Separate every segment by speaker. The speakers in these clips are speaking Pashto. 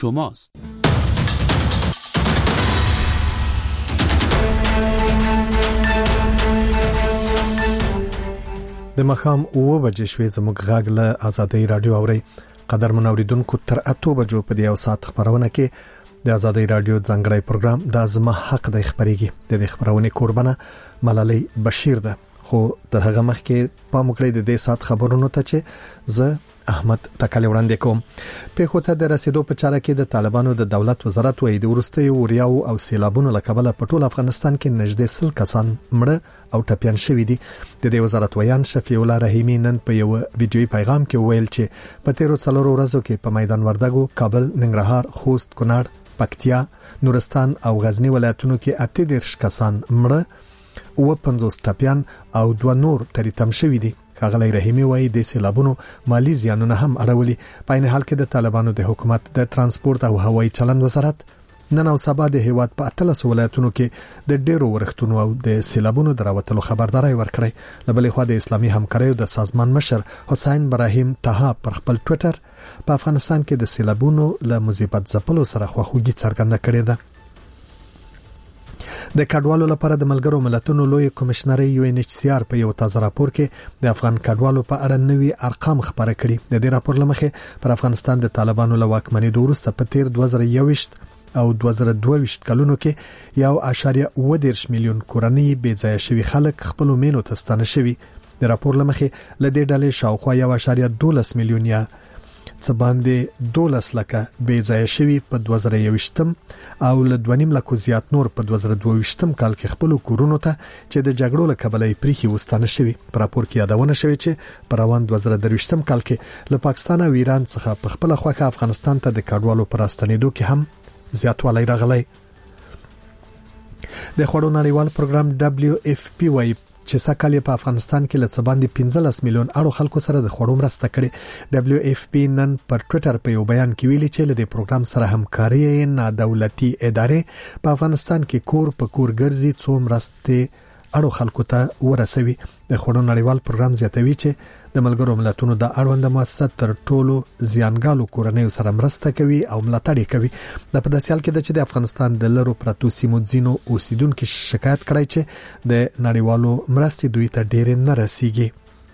Speaker 1: شماست.
Speaker 2: د مخام 9 بجې شوې زموږ غاګ له آزادۍ رادیو اوري. قدر منوریدونکو تر 8 بجو په دی او سات خبرونه کې د آزادۍ رادیو ځانګړی پروګرام د ازما حق د خبريږي. د خبرونه قربانه ملالۍ بشیر ده. خو تر هغه مخکې پام وکړئ د دې سات خبرونو ته چې زه احمد تکل وړاندې کوم. په خوته د رسیدو په چاره کې د طالبانو د دولت وزارت وایي د ورستي وریاو او سیلابونو لکبله په ټول افغانستان کې نږدې 100 کسان مړه او ټپيان شوي دي. د دې وزارت ویان شفیع الله رحیمی نن په یو ویډیوي پیغام کې ویل چې په تیرو څلورو ورځو کې په میدان وردګو، کابل، ننګرهار، خوست، کونړ، پکتیا، نورستان او غزنی ولایتونو کې 38 کسان مړه او 50 ټپيان او 2 نور تریتم شوي دي. کاغلی رحیمی وایي د سیلابونو مالی زیانونه هم اړولي. په این حال کې د طالبانو د حکومت د ترانسپورت او هوایي چلند وزارت نن او سبا د هیواد په 13 ولایتونو کې د ډیرو ورښتونو او د سیلابونو دراوتلو خبرداري ورکړي. لبلې خو د اسلامي همکاریو د سازمان مشر حسین ابراهیم طه پر خپل ټوئیټر په افغانستان کې د سیلابونو له مصیبت ځپلو سره خوښوږي څرګنده کړې ده. د کډوالو لپاره د ملګرو ملتونو لوی کمشنري UNHCR په یو تازه راپور کې د افغان کډوالو په اړه نوي ارقام خبره کړي. د دې راپور لمخې پر افغانستان د طالبانو له واکمنۍ وروسته په تیر 2021 او 2022 کلونو کې 1.8 میلیون کورنۍ بې ځای شوي خلک خپل مینو ته ستانه شوي. د راپور لمخې لدې ډلې شاوخوا 1.12 میلیون یا څه باندې 12 لکه بې ځای شوي په 2021 او له 2.5 لک زیات نور په 2022 کال کې خپل کورونو ته چې د جګړو له کبله پریخي وستانه شوي. په راپور کې یادونه شوې چې په روان 2023 کال کې له پاکستان او ایران څخه په خپل خواکه افغانستان ته د کډوالو پر راستنېدو کې هم زیاتوالی راغلی. د خوړو نړیوال پروګرام WFP وايي چې سکهاله په افغانستان کې لڅ باندې 15 میلیون اړو خلکو سره د خوړو مرسته کړي. WFP نن پر ټوئیټر په یو بیان کې ویلي چې له دې پروګرام سره همکاري نه دولتي ادارې په افغانستان کې کور په کور ګرځي څو مرسته اړو خلکو ته ورسوي. د خوړو نړیوال پروګرام زیاتوي چې د ملګرو ملتونو د اړوند مؤسسات تر ټولو زیانګالو کورنۍ سره مرسته کوي او ملاتړ کوي. د پداسیال کې د افغانستان د لرو پراتو سیمو ځینو اوسیدونکو شکایت کړی چې د نړیوالو مرستې دوی ته ډېر نه رسیږي.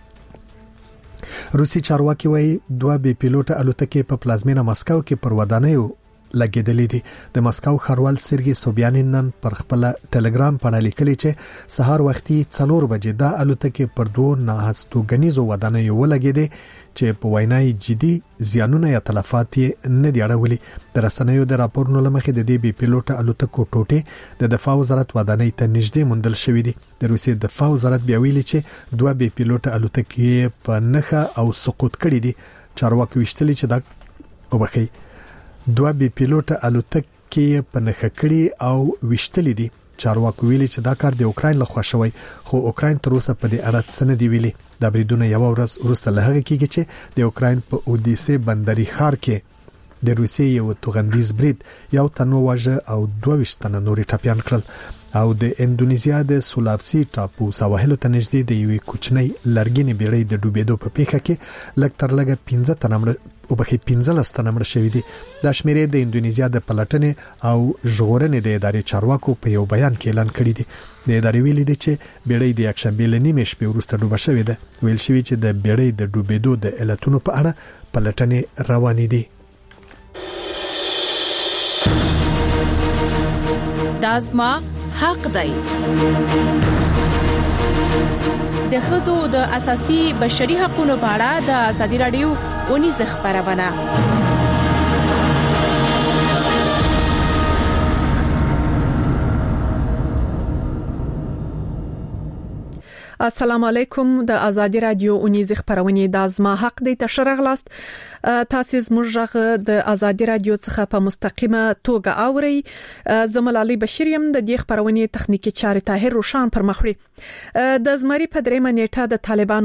Speaker 2: روسي چارواکي وايي 2 بي پيلوټ الوتکې په پلازمینه مسکو کې پر ودانیو لګیدلې دي. د مسکو ښاروال سرګي سوبیانین نن پر خپل ټلګرام باندې لیکلي چې سهار وختي 4 بجې د الوتکې پر 2 ناهستوګنیزو ودانیو ولګیدې چې په وینای جدي زیانونه یا تلفات نه دی اړولي. د رسنیو د راپورونو لمخې د دې بي پيلوټ الوتکو ټوټې د دفاع وزارت ودانۍ ته نږدې موندل شوې دي. د روسي دفاع وزارت بیا ویلي چې 2 بي پيلوټ الوتکې په نخه او سقوط کړي دي. چارواکي وشتلي چې دا وبخي 2 بي پيلوټ الوتکې په نخه کړي او وشتلي دي. چارواکي ویلي چې دا کار د اوکرين لخوا شوی خو اوکرين تر اوسه په دې اړه څه نه دی ویلي. دا بریدونه یو ورځ وروسته له هغه کېږي چې د اوکرين په اودیسه بندري ښار کې د روسي یو توغندیز برید یو تنو واژه او 22 تنه نوري ټپيان کړل. او د اندونیزیا د سولاوسی ټاپو سواحل ته نږدې د یوې کوچنۍ لرګینې بیړۍ د ډوبېدو په پیښه کې لږ تر لږه 15 تنه مړه شوي دي. دا شمیرې د اندونیزیا د پلټنې او ژغورنې د ادارې چارواکو په یو بیان کې اعلان کړی دی. د ادارې ویلي دی چې بیړۍ د یکشنبه له نیمې شپې وروسته ډوبه شوې ده. ویل شوی چې د بیړۍ د ډوبېدو د علتونو په اړه پلټنې روانې دي.
Speaker 3: دازما حق دی. د ښځو د اساسي بشري حقوقو په اړه د ازادي رادیو اونیز خبرونه.
Speaker 4: السلام علیکم. د ازادي رادیو اونیز خبرونه د ازما حق دی تشرغلاست. تاسو زموږ د ازادي رادیو څخه په مستقیمه توګه اوري. زملالي بشریم د دې خبرونه تخنیکی چارې طاهر روشان پر مخوري. د زمري په درېمه نیټه د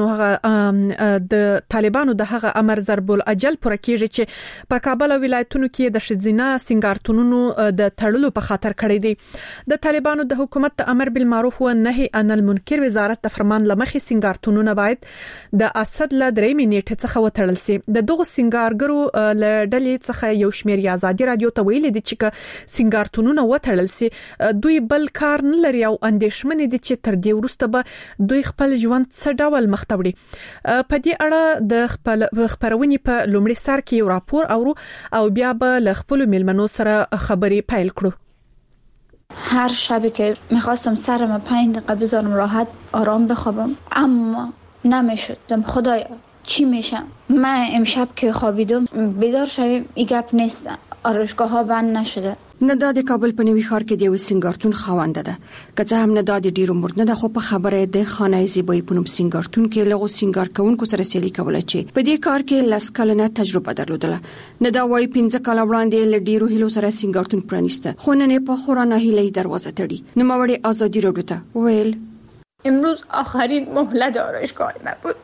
Speaker 4: طالبانو د هغه امر ضرب الاجل پر کېږي چې په کابل ولایتونو کې د شذینا سنگارتونونو د تړلو په خاطر کړی دی. د طالبانو د حکومت امر بالمعروف و نهي عن المنکر وزارت د فرمان لمخې سنگارتونونه باید د اسد له 3 نیټه څخه وتړل شي. د دغه سنگارګرو له ډلې څخه یو شمېر آزادي رادیو ته ویلي دي چې سنگارتونونه وتړل شي دوی بل کار نه لري او اندېښمن دي چې تر دې وروسته به دوی خپل ژوند څه ډول مخ ته وړي. په دې اړه د خبرونې په لومړي سر کې یو راپور او بیا به له خپل میلمنو سره خبرې پیل کړو.
Speaker 1: هر شبی که میخواستم سرم 5 دقیقه بذارم راحت آرام بخوابم اما نمیشد. خدایا چی میشم؟ من امشب که خوابیدم بیدار شدم این گپ نیست، آرایشگاه ها بند نشده.
Speaker 5: نه د کابل په نوي ښار کې د یو سنگارتون خاوند ده که څه هم نه د ډیرو مرد نه ده خو په خبره د خانه زیبای په نوم سنگارتون کې لغو سنگار کوونکو سره سیالي کوله چې په دې کار کې لاس کلنه تجربه درلودله. نه دا وای 15 کال وړاندې ل ډیرو هلو سره سنگارتون پرانیسته خو نه په خورانه هلې دروازه تړي. نو موري آزادی رادیو ته ویل
Speaker 6: امروز آخرین مهلت آرایشگاه ما بود.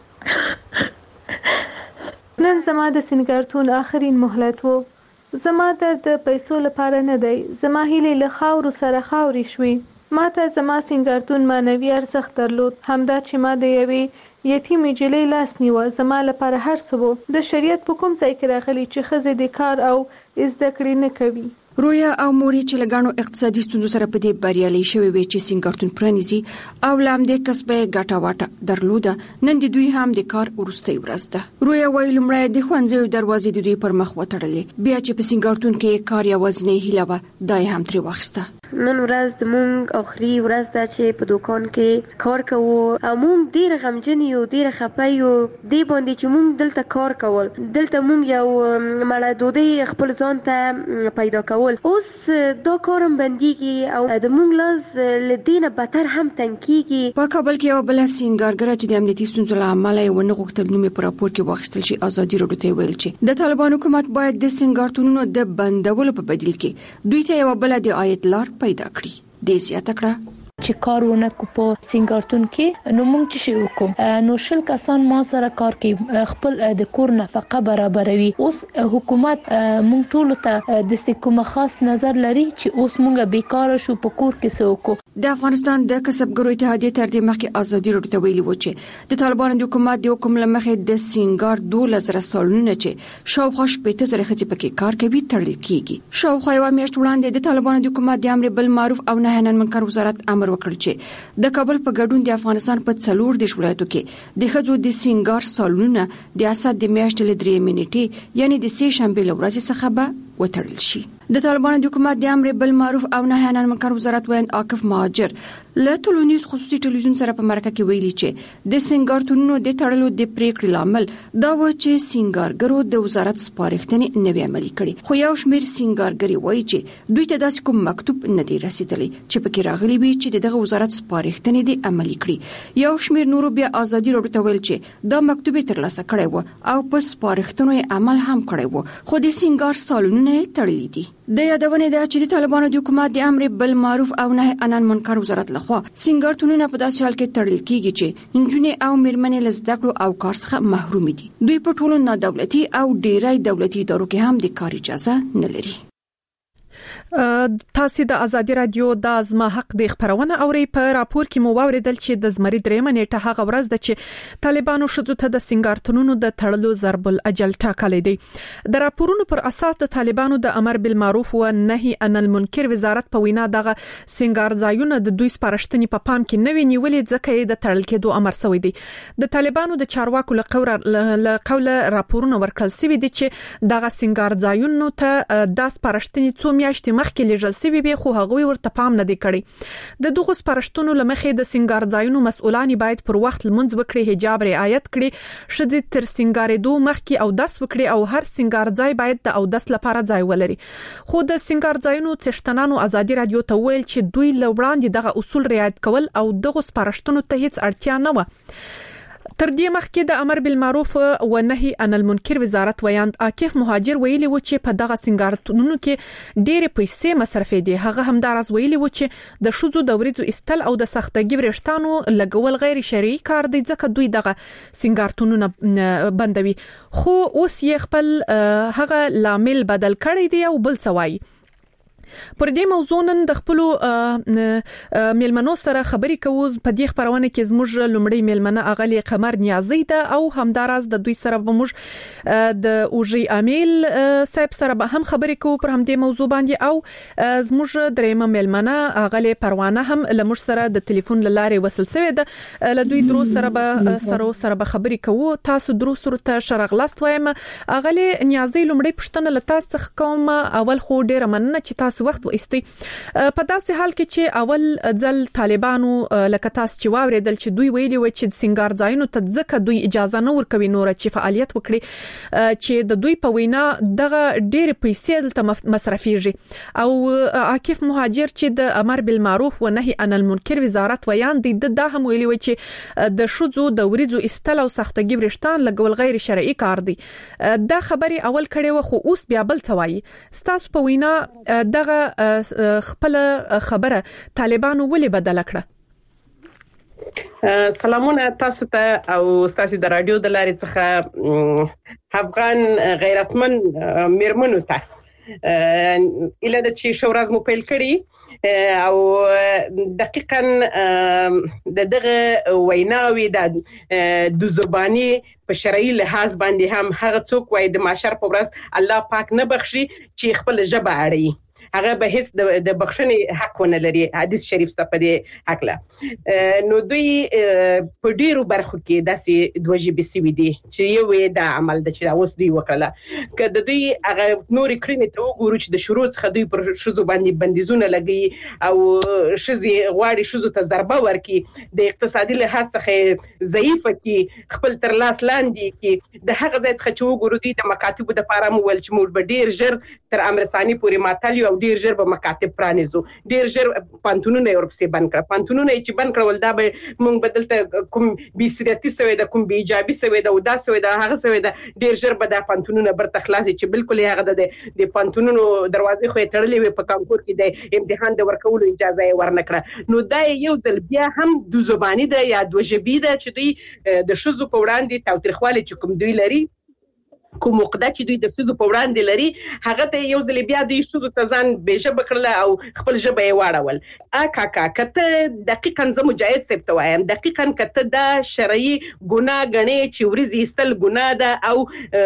Speaker 7: نن زما د سنگارتون آخرین مهلت وو. زما درد پیسو لپاره نه دی، زما هیله له خاور سره خاوري شوي. ما ته زما سنگارتون مانوي ارزښت درلود، همدا چې ما د یوې یتیمې جلۍ لاس نیوه زما لپاره هر څه وو. د شریعت په کوم ځای کې راغلي چې ښځې د کار او زده کړې نه کوي.
Speaker 5: رویا او موري چې لګانو اقتصادي ستونزو سره په دې بریالي شوی وي چې سنگارتون پرانیزي او لام دې کسبه ګټه واټه درلوده. نن د دوی هم د کار ورستۍ ورځ ده. رویا وایي لمړی د ښوونځیو دروازې د دوی پر مخ وتړلې، بیا چې په سنگارتون کې کار یوازینۍ هیله وه دا هم ترې واخیسته.
Speaker 8: نن ورځ د مونږ اخري ورځ ده چې په دوکان کې کار کوو او مونږ ډیر غمجن یو، ډیر خپه یو دی باندې چې مونږ دلته کار کول، دلته مونږ یو مړه ډوډۍ خپل ځان ته پیدا کول. اوس دا کارم بنديږي او د مونږ لاس لدینه بدتر هم تنکیږي.
Speaker 5: په کابل کې یو بل سنگارګر چې د امنیتي ستونزو له امله یې ونه غوښتل نوم په راپور کې واخیستل شي آزادي رادیو ته ویل چې د طالبان حکومت باید د سنگارتونونو د بندولو په بدیل کې دوی ته یو بل د عاید لار پیدا کړي. د زیاته کړه
Speaker 6: چې کار ونه کو په سنگارتون کې نو مونږ چې شو کوم نو شل کسان ما سره کار کوي خپل د کور نفقه برابروي. اوس حکومت مونږ ټول ته د کوم خاص نظر لري چې اوس مونږ بیکاره شو په کور کې سوکو.
Speaker 5: د افغانستان د کسبګرو اتحادیه تر دې مخکې آزادي رادیو ته ویلي و چې د طالبانو د حکومت د حکم لمخې د سنگار 12,000 سالونه چې شاوخوا 15,000 خځې پکې کار کوي تړل کیږي. شاوخوا یو میاشت وړاندې د طالبانو د حکومت د امر بالمعروف او نهي عن المنکر وزارت امر وکړ چې د کابل په ګډون د افغانستان په 4 ولایتو کې د خځو د سنگار سالونه د اسد د میاشتې ل 3 منټې یعنی د سې شنبه ورځې څخه به وتړل شي. د طالبانو د حکومت د امر بالمعروف او نهي عن المنکر وزارت ویاند عاکف مهاجر له ټولنیز خصوصي ټلویزیون سره په مرکه کې ویلي چې د سنگارتونونو د تړلو د پریکړې لامل دا و چې سنگارګرو د وزارت سپارښتنې نه وی عملي کړي. خو یو شمېر سنگارګري وایي چې دوی ته داسې کوم مکتوب نه دی رسیدلی چې پکې راغلي وي چې دغه وزارت سپارښتنې دي عملي کړي. یو شمېر نورو بیا آزادي رادیو ته ویل چې دا مکتوب ترلاسه کړی و او په سپارښتنو عمل هم کړی و خو د سنگار سالونونه تړلي دي. د یادونه ده چې د طالبانو د حکومت د امر بالمعروف او نهي عن المنکر وزارت لخوا سنگارتونونه په داسې حال کې تړل کیږي چې انجونې او میرمنې له زده کړو او کار څخه محروم دي. دوی په ټولو نه دولتي او ډیری دولتي ادارو کې هم د کار اجازه نه لري.
Speaker 4: تاسو د ازادي رادیو د ازما حق د خبرونه اوري. په راپور کې مو واوریدل چې د زمری 3 نیټه هغه ورځ ده چې طالبانو شذو ته د سنگارتونونو د تړلو ضرب الاجل ټاکلې دي. د راپورونو پر اساس د طالبانو د امر بالمعروف او نهي عن المنکر وزارت په وینا دغه سنگار ځایونه د دوی سپارښتنې په پام کې نوي نیولې ځکه د تړل کېدو امر شوی دی. د طالبانو د چارواکو له قوله راپورونه ورکړل شوی دي چې دغه سنگار ځایونو ته د سپارښتنې څو میاشتې مخکې لېږل شوی به خو هغوی ورته پام نه دی کړی. د دغه سپارښتنو لمخې د سنگار ځایونو مسؤلان باید پر وخت لمونځ وکړي، حجاب رعایت کړي، شذې تر سنگارېدو مخکې او داس وکړي او هر سنگار ځای باید د او داس لپاره ځای ولري. خو د سنگار ځایونو څښتنانو ازادي رادیو ته ویل چې دوی لوړاندې دغه اصول رعایت کول او دغه سپارښتنو ته هیڅ اړتیا نه و. تر دې مخکې د امر بالمعروف او نهي عن المنکر وزارت ویاند عاکف مهاجر ویلي و چې په دغه سنگارتونونو کې ډېرې پیسې مصرفې دي. هغه همدارس ویلي و چې د شذو د وریځو استل او د سختګي ورشتانو لګول غیر شرعي کار دی ځکه دوی دغه سنگارتونونه بندوي. خو اوس یې خپل هغه لامل بدل کړی دی او بل څه وایي. پر دې موضوع نن د خپل میلمنو سره خبرې کوو. په دې خبرونه کې زموږ لومړی میلمنه اغلی قمر نیازی ده او همداراز د دوی سره به موږ د اوجي امیل صاحب سره به هم خبرې کوو پر هم دې موضوع باندې او زموږ درېمه میلمنه اغلی پروانه هم لمر سره د ټلیفون لارې وصل شوی ده. له دوی درو سره به سره خبرې کوو. تاسو درو سره ته شرغلاست وایم. اغلی نیازی لومړی پښتنه لتا څخه کوم. اول خو ډیره مننه چې تاسو وخت وایستئ. په داسې حال کې چې اول ځل طالبانو لکه تاسو چې واوریدل چې دوی ویلي و چې سنگار ځایونو ته ځکه دوی اجازه نه ورکوي نور چې فعالیت وکړي چې د دوی په وینا دغه ډېر پیسې دلته مصرفيږي او عاکف مهاجر چې د امر بالمعروف و نهي عن المنکر وزارت ویان دي د هم ویلي و چې د شوزو د وریزو استل او سختګي ورشتان لګول غیر شرعي کار دي. دا خبري اول کړي و خو اوس بیا بل څوایي. ستاسو په وینا دغه خپل خبره طالبانو ولې بدل کړه؟
Speaker 9: سلامونه تاسو ته او تاسو د رادیو د لارې څخه افغان غیرتمن میرمنو ته اله د چې شورز مو پیل کړی او دقیقاً دغه ویناوي د زبانی په شرعي لحاظ باندې هم هغه څوک وای د معاشر په ورځ الله پاک نه بخشي چې خپل ژبه اړي هغه به هیڅ د بخښنې حق ونه لري. حدیث شریف څخه په دې حق لا نو دوی په ډیرو برخو کې داسې دوه جبې سوي دي چې یو د عمل د چې اوس دوی وکړه که د دوی هغه نور کړنې ته وګورو چې د شروع څخه دوی پر شذو باندې بندیزونه لګي او شذي غواړي شذو ته ضربه ورکړي د اقتصادي لحاظ څخه ضعیفه کې خپل تر لاس لاندې کې د هغه ځای څخه چې وګورو دوی د مکاتبو د لپاره مو ول چې موږ به ډیر ژر تر امرسانی پورې ماتل او ډیر ژر به مکاتب پرانیزو ډیر ژر پانتونونه اورپسې بند کړ. پانتونونه چې بند کړول دا به موږ بدلته کوم بیسریتی سوی د کوم بی ایجابي سوی د ودا سوی د هغه سوی د ډیر ژر به د پانتونونه برته خلاصي چې بالکل هغه د پانتونونو دروازې خو تړلې وي په کانکور کې د امتحان د ورکولو اجازه ورنکړه. نو دا یو ځل بیا هم د زبانی ده یا د وجبي ده چې دوی د شذو په وړاندې تاوتریخوالی چې کوم دوی لري کوم مقدار چې دوی د شذو په وړاندې لري هغه ته یو ځل بیا د شذو ته ځان بهجبه کړل او خپل ژبه یې واړول. کاکا کته دقیقاً زه مجاهد صاحب ته وایم دقیقاً کته دا شرعي ګناه غني چې ورزي استل ګناه ده او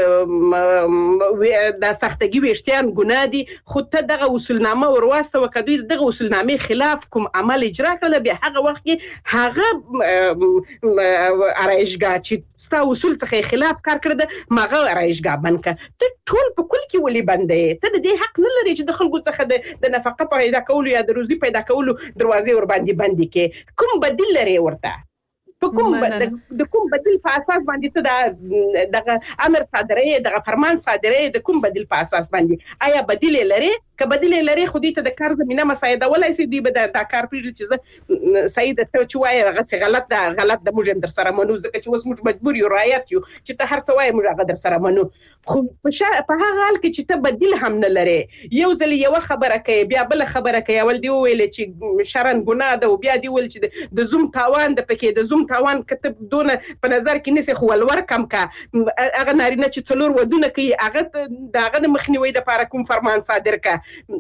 Speaker 9: د سختګي وشتيان ګناه دي خو ته دغه اصولنامه ورواستو کدوې دغه اصولنامه خلاف کوم عمل اجرا کړل بیا هغه وخت کې هغه ارایشګه چې ستا اصول څخه خلاف کار کړل ماغه ارایشګه بنکه ته ټول په کل کې ولې بندې ته د دې حق نه لري چې د خلکو څخه د نفقه پیدا کولو یا د روزي پیدا کولو دروازې ور باندې بندې کې کوم بدیل لري ورته په کوم د کوم بدیل په اساس باندې ته دغه امر صادرې دغه فرمان صادرې د کوم بدیل په اساس باندې آیا بدیل لري که بدیل لري خو دې ته د کار زمينه مساعده ولای سي دی به د کار پیږي چې سید ته چې وایي هغه غلط د موږ در سره منو ځکه چې اوس موږ مجبور یو رعایت یو چې ته هر څه وایي موږ هغه در سره منو خو په هغه حال کې چې ته بدیل هم نه لري یو ځل یو خبره کوي بیا بل خبره کوي اول دی ویل چې شرن ګناه ده او بیا دی ویل چې د زوم تاوان د پکې د زوم تاوان کتب دونه په نظر کې نسی خو ولور کم کا هغه نارینه چې څلور ودونه کوي هغه دغه مخنیوي د لپاره کوم فرمان صادر کا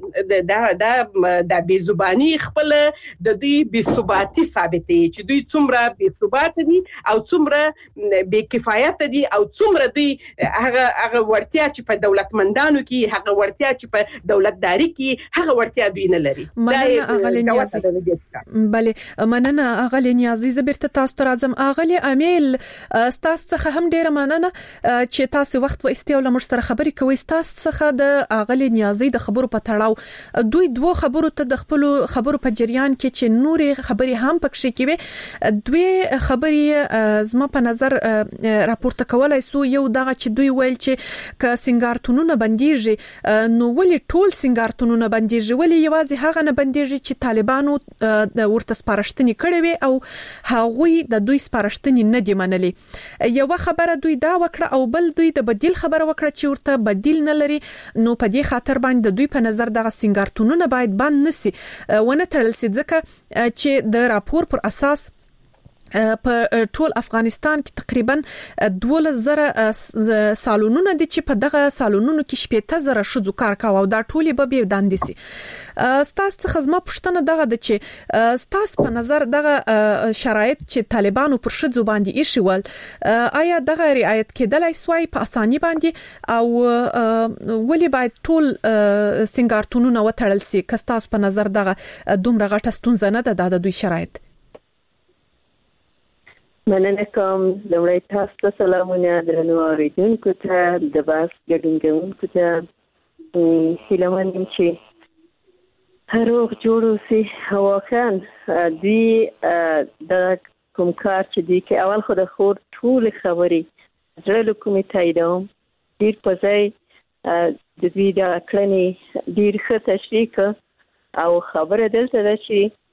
Speaker 9: دا بی زبانی خپل د دوی بی ثباتی ثابتې چې دوی څومره بی ثبات دي او څومره بی کفایت دي او څومره دوی هغه ورتیا چې په دولتمندانو کې هغه ورتیا چې په دولتداري کې هغه ورتیا دوی نه لري.
Speaker 4: بله مننه اغلی نیازی زبرته تاسو تر اعظم اغلی امیل تاسو څخه هم ډیره مننه چې تاسو وخت و استیول مر سره خبرې کوي. تاسو څخه د اغلی نیازی د خبرو په تړاو دوی دوه خبرو ته د خپل خبرو په جریان کې چې نورې خبرې هم پکې کېوي دوی خبرې زما په نظر راپورته کولای سو یو دغه چې دوی ویل چې ک سنگارتونونه بنديږي نو ولې ټول سنگارتونونه بنديږي ولې یوازې هغه نه بنديږي چې طالبانو د ورته سپارښتنې کړې وي او هغوی د دوی سپارښتنې نه دي منلې. یو خبره دوی دا وکړه او بل دوی د بدیل خبره وکړه چې ورته بدیل نه لري نو په دې خاطر باندې د دوی په نظر دغه سنگارتونونه باید بند نسی ونه تړل سي ځکه چې د راپور پر اساس په ټول افغانستان کې تقریبا 12,000 سالونونه دي چې په دغه سالونونو کې 15,000 شذو کار کاوه او دا ټول به داندې سي. ستاسو څخه زما پوښتنه دغه د چې ستاسو په نظر دغه شرایط چې طالبانو پر شذو باندې ایښول آیا دغه رعایت کېدلای سوای په اساني باندې او ولې باید ټول سنگارتونونه وتړل سي؟ که ستاسو په نظر دغه دومره غټه ستونزه نه ده د دوی شرایط.
Speaker 10: مننه کوم. لومړی تاسو ته سلامونه درنو اوریدونکو ته د باس ګډونکو ته هیله منم چې روغ جوړ اوسئ. واقعا دوی د کوم کار چې دوی کې اول خو د خور ټول خبرې زړه له کومې تاییدوم. ډېر په ځای د دوی د کړنې ډېر ښه تشریح او خبره دلته ده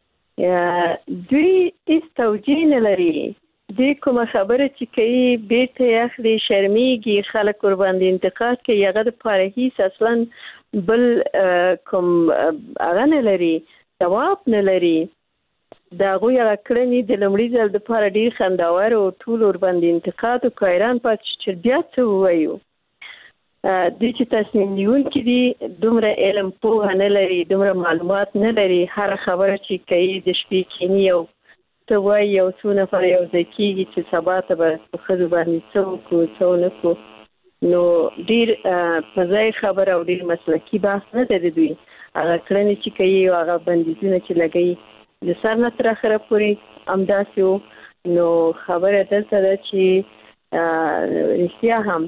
Speaker 10: چې دوی هیڅ توجیه نه لري. دوی کومه خبره چې کوي بیرته اخلي، شرمېږي، خلک ورباندې انتقاد کوي، هغه دپاره هیڅ اصلا بل کوم هغه نه لري، ځواب نه لري. د هغوی هغه کړنې د لومړي ځل دپاره ډېر خنداور او ټول ورباندې انتقاد او حیران پاتې چې بیا څه ووایو. دوی چې تصمیم نیونکي دي دومره علم پوهه نه لري، دومره معلومات نه لري. هر خبره چې کوي د شپې کینی او ته وایي یو څو نفر یو ځای کېږي چې سبا ته به په ښځو باندې څه وکړو څه ونه کړو. نو ډېر په ځای خبره او ډېر مسلکي بحث نه دی د دوی. هغه کړنې چې کوي او هغه بندیزونه چې لګوي د سر نه تر اخره پورې همداسې وو. نو خبره دلته ده چې رښتیا هم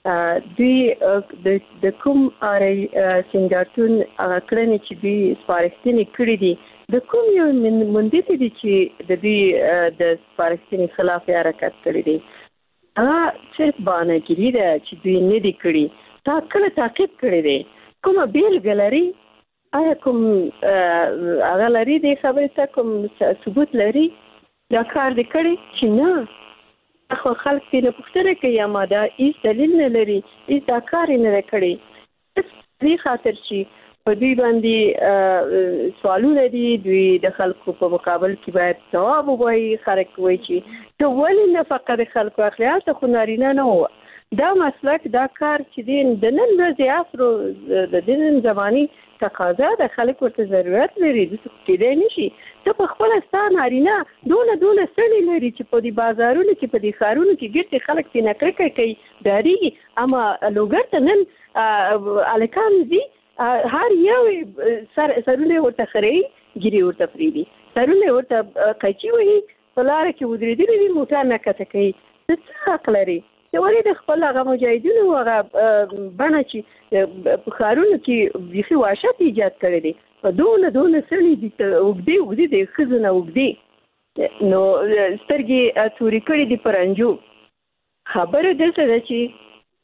Speaker 10: دوی د کوم سنگارتون هغه کړنې چې دوی سپارښتنې کړي دي د کوم یو مندیت دي چې د دوی د سپارښتنې خلاف حرکت کړی دی. هغه صرف بهانهګیري ده چې دوی نه دي کړي. تا کله تعقیب کړی دی؟ کومه بیلګه لري؟ آیا کوم هغه لري د خبرې ته کوم ثبوت لري دا کار دی کړی چې نه؟ خو خلک دې نه پوښتنه کوي اما دا هیڅ دلیل نه لري، هیڅ دا کار یې نه دی کړی. دې خاطر چې په دوی باندې سوالونه دي، دوی د خلکو په مقابل کې باید ځواب ووایي. خلک وایي چې ته ولې نفقه د خلکو اخلي؟ هلته خو نارینه نه وه. دا مسلک دا کار چې دی د نن ورځې عصر د نن زمانې تقاضا ده، خلک ورته ضرورت لري، داسې کېدی نه شي. ته په خپله ستا نارینه دونه سړي لري چې په دې بازارونو کې په دې ښارونو کې ګرځي، خلک ترېنه کرکه کوي، ډارېږي. اما لوګر ته نن هلکان ځي، هر یو سرونه ورته خري، ګیري ورته پرېږدي، سرونه ورته قیچي وهي، په لاره کې ودرېدلي وي، موټر نه کښته کوي. ته څه حق لري چې ولې د خپل هغه مجاهدینو هغه بڼه چې په ښارونو کې بیخي وحشت ایجاد کړی دی، په دونه سړي دي اوږدې د ښځو نه اوږدې، نو سترګې تورې کړي دي په رنجو. خبره دلته ده چې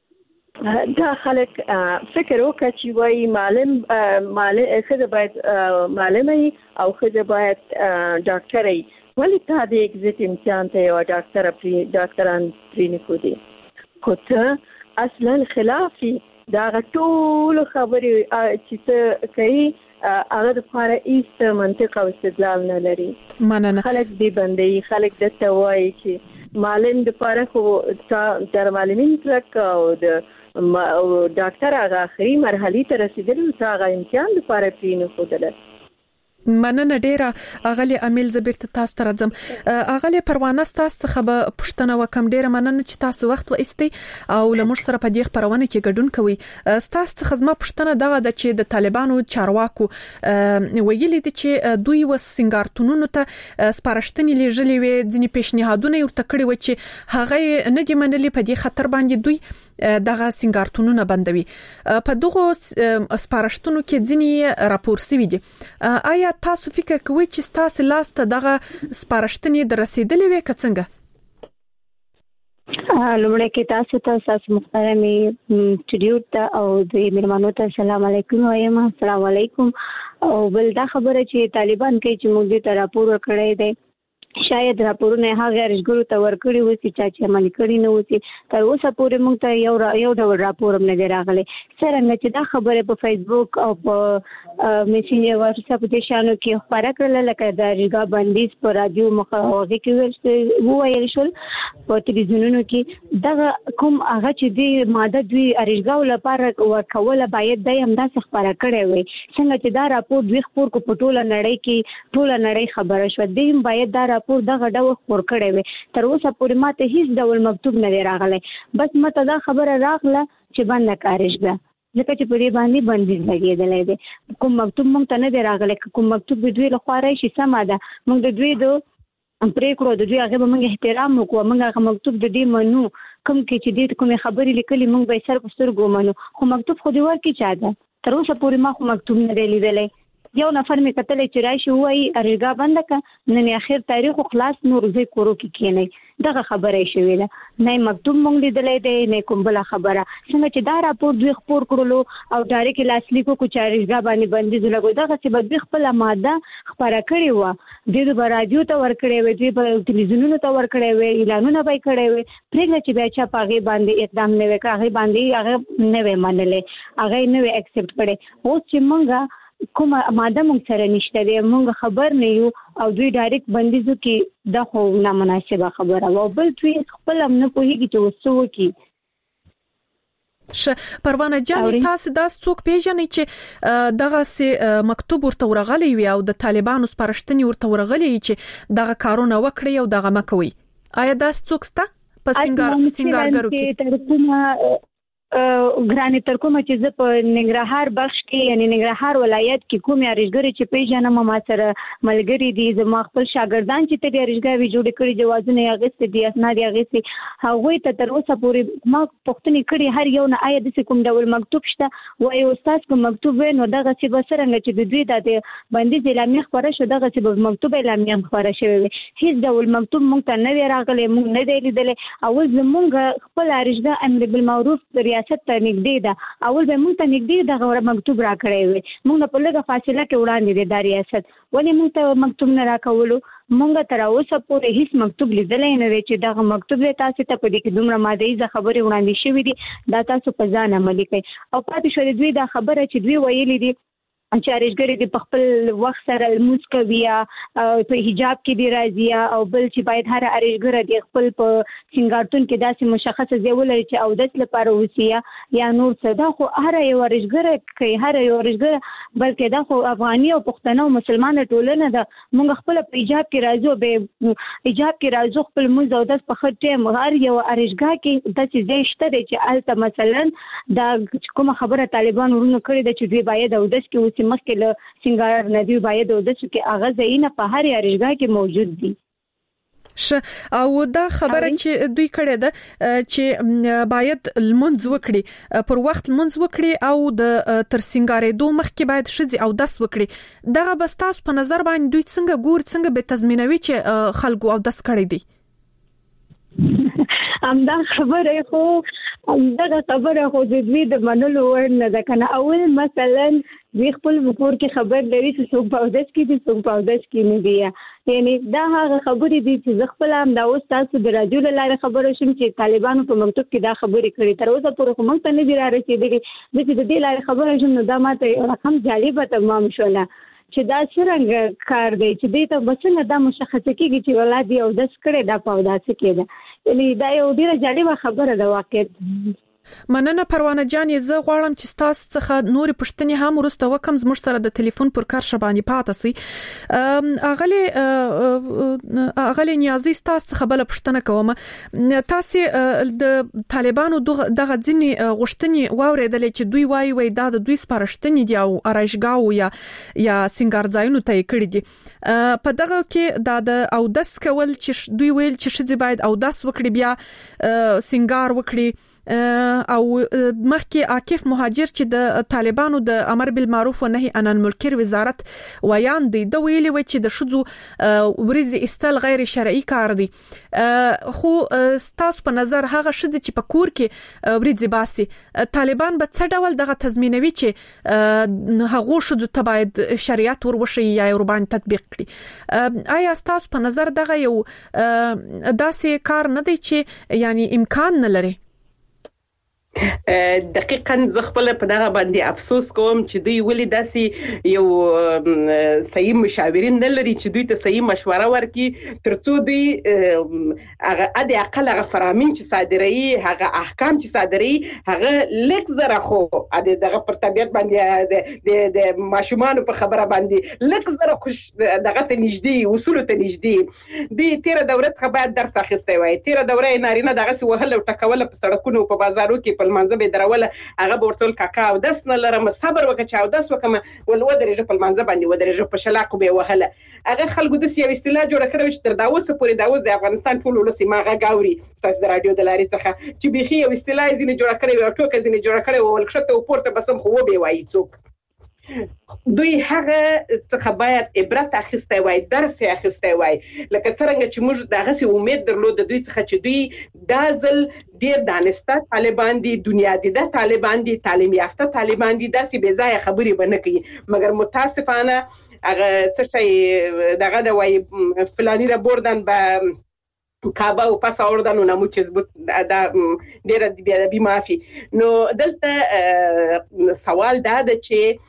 Speaker 10: دا خلک فکر وکړه چې وایي ښځه باید معلمه وي او ښځه باید ډاکټره وي. ولې تا د اګزیټ امتحان ته یوه ډاکټران پرېنښودې؟ خو ته اصلا خلاف یې. د هغه ټولو خبرې چې ته کوي هغه دپاره هېڅ منطق او استدلال نه لري. خلک دې بندوي، خلک درته وایي چې معلم دپاره خو تر معلمین کلک او د ډاکټر هغه آخري مرحلې ته رسېدلی و، ته هغه امتحان دپاره پرېنښودله.
Speaker 4: مننه ډیره اغلی امیل زبیرته تاسو ته راځم. اغلی پروانه تاسو څخه به پوښتنه وکم. ډیره مننه چې تاسو وخت وایستئ او لمر سره په دې خبرونه کې ګډون کوئ. تاسو څخه زما پوښتنه دغه د چې د طالبانو چارواکو ویلي دي چې دوی و سنگارتونونو ته سپارښتنې لېږلې وي، ځینې پیشنهادونه ورته کړي و چې هغه نه دي منلي. په دې خطر باندې دوی دغه سنگارتونونه بندوي. په دغه سپارښتنو کې ځینې راپور شوي دي. آیا تاسو فکر کوئ چې تاسو لاس ته دغه سپارښتنې در رسیدلې وي که څنګه؟
Speaker 11: لومړی کې تاسو ته تاسو محترمي سټوډیو ته او د میرمنو ته السلام علیکم وایم. السلام علیکم. او بل دا خبره چې طالبان کوي چې موږ ته راپور ورکړی دی شاید راپورونه هغه رجګرو ته ورکړي وسی چې عملي کړي نه وسی تر اوسه پورې موږ ته یو ډول راپور هم نه دی راغلی څرنګه چې دا خبره په فیسبوک او په میسنجر واتس اپ د شانو کې خبره کړل لکه د رجګا بندیز په رادیو مخاوغه کې وویل شول په تلویزیونونو کې دا کوم هغه چې د ماده دوی رجګا لپاره ورکول باید د هم داسې خبره کړي وي څنګه چې دا راپور دوی خبر کو په ټوله نړۍ کې ټوله نړۍ خبره شو دیم باید دا راپور دغه ډول خبر کړي وي تر اوسه پورې ماته هیڅ ډول مکتوب نه راغلی بس ماته دا خبره راغله چې بند کارشګه ځکه چې په دې باندې بندیز لګیدلې ده کوم مکتوب مونږ ته نه راغلی کوم مکتوب دوی له خوا راشي سم ده مونږ د دوی د پریکړو د دوی هغه موږ احترام وکړو موږ هغه مکتوب د دې منو کوم کې چې دې کومه خبرې لیکلې موږ به سر په سترګو منو خو مکتوب خو دې ورکی چا ده تر اوسه پورې ما خو مکتوب نه لیدلې یو نفر می کتل چې راشي وای ارګا بند ک نن اخر تاریخ خلاص نور زې کورو کې کینې دغه خبره شوې ده نه مکتوب مونږ لیدلې ده نه کوم بل خبره څنګه چې دا راپور دوی خبر کړلو او ډایرکټ لاسلیکو کو چې ارګا باندې بندیز لګو دغه چې به خپل ماده خبره کړې و د رادیو ته ور کړې و د تلویزیونونو ته ور کړې و اعلانونه به کړې و پرېږه چې بیا چا پاغي باندې اقدام نه وکړي هغه باندې هغه نه و منلې هغه نه و ایکسپټ کړي اوس چې مونږه کومه ماده مونږ سره نشته دی مونږ خبر نه یو او دوی ډایرکټ بندیزو کې د خو نامناسبه خبره او بل دوی خپل هم نه پوهیږي چې وسو کې
Speaker 4: پروانه جان تاسو دا څوک پیژنې چې دغه سي مکتوب ورته ورغلی وي او د طالبانو سپارښتنې ورته ورغلی چې دغه کارونه وکړي او دغه مکوي آیا دا څوک ستا په سنگارګرو کې ګرانه تر کومه چې زه په ننګرهار بخش کې یعنی ننګرهار ولایت کې کوم یارجګری چې پیژنم ما سره ملګری دي زما خپل شاګردان چې ته یارجګوي جوړ کړی جوازونه یې غوښتي دي اسناد یې غوښتي هغه ته تر اوسه پورې ما پښتني کړی هر یو نه آیا د کوم ډول مکتوب شته وای استاد کوم مکتوب نو دغه چې بسرنګ چې دوی د بندیز اعلامیه خبره شو دغه چې مکتوب اعلامیه خبره شوی هیڅ ډول مکتوب مونږ ته نه راغلی مونږ نه دی لیدلې اول زمونږ خپل یارجګا امر بالمعروف ریاست ته نږدې ده اول به موږ ته نږدې دغه مکتوب راکړی وي موږ په لږه فاصله کې وړاندې دي د ریاست ولې موږ ته مکتوب نه راکولو موږ تر اوسه پورې هیڅ مکتوب لیدلې نه دی چې دغه مکتوب تاسو ته په دې کې دومره ماده خبرې وړاندې شوې دي دا تاسو په ځان عملي کوي او پاتې شو دوی دا خبره چې دوی ویلي دي چې ارجګری د خپل وخت سره الموس کوي په حجاب کې دی راځي او بل چې باید هر ارجګر د خپل په سنگارتون کې داسې مشخصه ځای ولري چې او د لپاره وسیه یا نور څه دا خو هر یو ارجګر کوي هر یو ارجګر بلکې دا خو افغاني او پښتنو مسلمان ټولنه ده موږ خپل په حجاب کې راځو به حجاب کې راځو خپل موږ او د په خټه هر یو ارجګا کې د څه ځای شته چې الته مثلا دا کوم خبره طالبان ورونه کړی د چې دوی باید او د کې مخکې له سنگار ندی باید د چې هغه ځایونه په هر یارجګا کې موجود دي او دا خبره چې دوی کړې ده چې باید المنځ وکړي پر وخت المنځ وکړي او د تر سنگارې دوه مخکې باید شذ او داس وکړي دغه بس تاسو په نظر باندې دوی څنګه به تضمینوي چې خلکو او داس کړی دي
Speaker 11: همدا خبره خو دغه خبره خو د دوی د منلو وړ نه ده کنه اول مثلا دوی خپل وګور کې خبر لري چې څوک پاودس کې دي څوک پاودس کې نه دی یعنی دا هغه خبرې دي چې خپل هم دا اوس تاسو د رادیو لاره خبره شوم چې طالبانو په مکتوب کې دا خبرې کړې تر اوسه پورې کوم ته نه دی را رسیدلی چې د دې لاره خبره شوم نو دا ماته رقم جالب تمام شوله چې دا څنګه کار دی چې دې ته بسنه دا مشخصه کیږي چې ولادي او داس کړي دا پاوداس کېده یعنی دا یو ډیره جالب خبره ده واقعا
Speaker 4: مننه پروانه جان زه غواړم چې تاسو څخه نورې پوښتنې هم ورسته وکم زموږ سره د ټلیفون پر کار شبانی پاتې سي اغلی نیازي تاسو څخه بل پوښتنه کوم تاسو د طالبانو دغه ځینې غوښتنې واوریدلې چې دوی وایي دا د دوی سپارښتنې دي او ارایشګاو یا سنگار ځایونو ته کړی دي په دغه کې د او داس کول چې دوی ویل چې شذ باید او داس وکړي بیا سنگار وکړي او مخکې عاکف مهاجر چې د طالبانو د امر بالمعروف و نهي عن المنکر وزارت ویان دی د ویلي و چې د شذو ورزي استل غیر شرعي کار دی خو تاسو په نظر هغه شذ چې په کور کې ورزي باسي طالبان به څه ډول دغه تضمینوي چې هغه شذو تبعید شریعت وروشي یا اوربان تطبیق کړي آیا تاسو په نظر دغه یو داسې کار نه دی چې یعنی امکان نه لري
Speaker 9: دقیقاً زه خپل په دغه باندې افسوس کوم چې دوی ولې داسې یو صحیح مشاورین نه لري چې دوی ته صحیح مشوره ورکړي ترڅو دوی هغه د اقل هغه فرامین چې صادروي هغه احکام چې صادروي هغه لیک زره خو دغه پر طبيعت باندې د ماشومان په خبره باندې لیک زره خوش دغه ته نږدې اصول ته نږدې دی تیر دوره څخه باید درس اخیستی وای تیر دوره نارینه دغه سی وهله او ټکوله په سړکونو په بازارو کې په منځ به دروله هغه ورتل کاکا او داس نه لرم صبر وکړه او داس وکم ول ودرېږه په منځ باندې ودرېږه په شلاق به وهله هغه خلکو د سیاوي اصطلاح جوړ کړو چې تر داوسه پورې داوس د افغانستان ټول ولسی ماغه گاوري تاسو د رادیو د لاري څخه چې بيخي یو اصطلاح زینې جوړ کړو او ټوکه زینې جوړ کړو ولکشته او پورته بسم خو به وایي څوک دوی هغه څخه باید عبرت اخیسته وای درس اخیسته وای لکه څنګه چې موږ دغه سي امید درلود دوی څخه چې دوی دازل ډیر دانسته طالبان دي دنیا دي د طالبان دي تعلیم یافته طالبان دي داسې بې ځای خبرې بنه کوي مګر متاسفانه هغه څه شي دغه د وای فلانی را بردن به کعبه او پس اوردن و نمو چیز بود دا ډیر بی معافي نو دلته سوال دا ده چې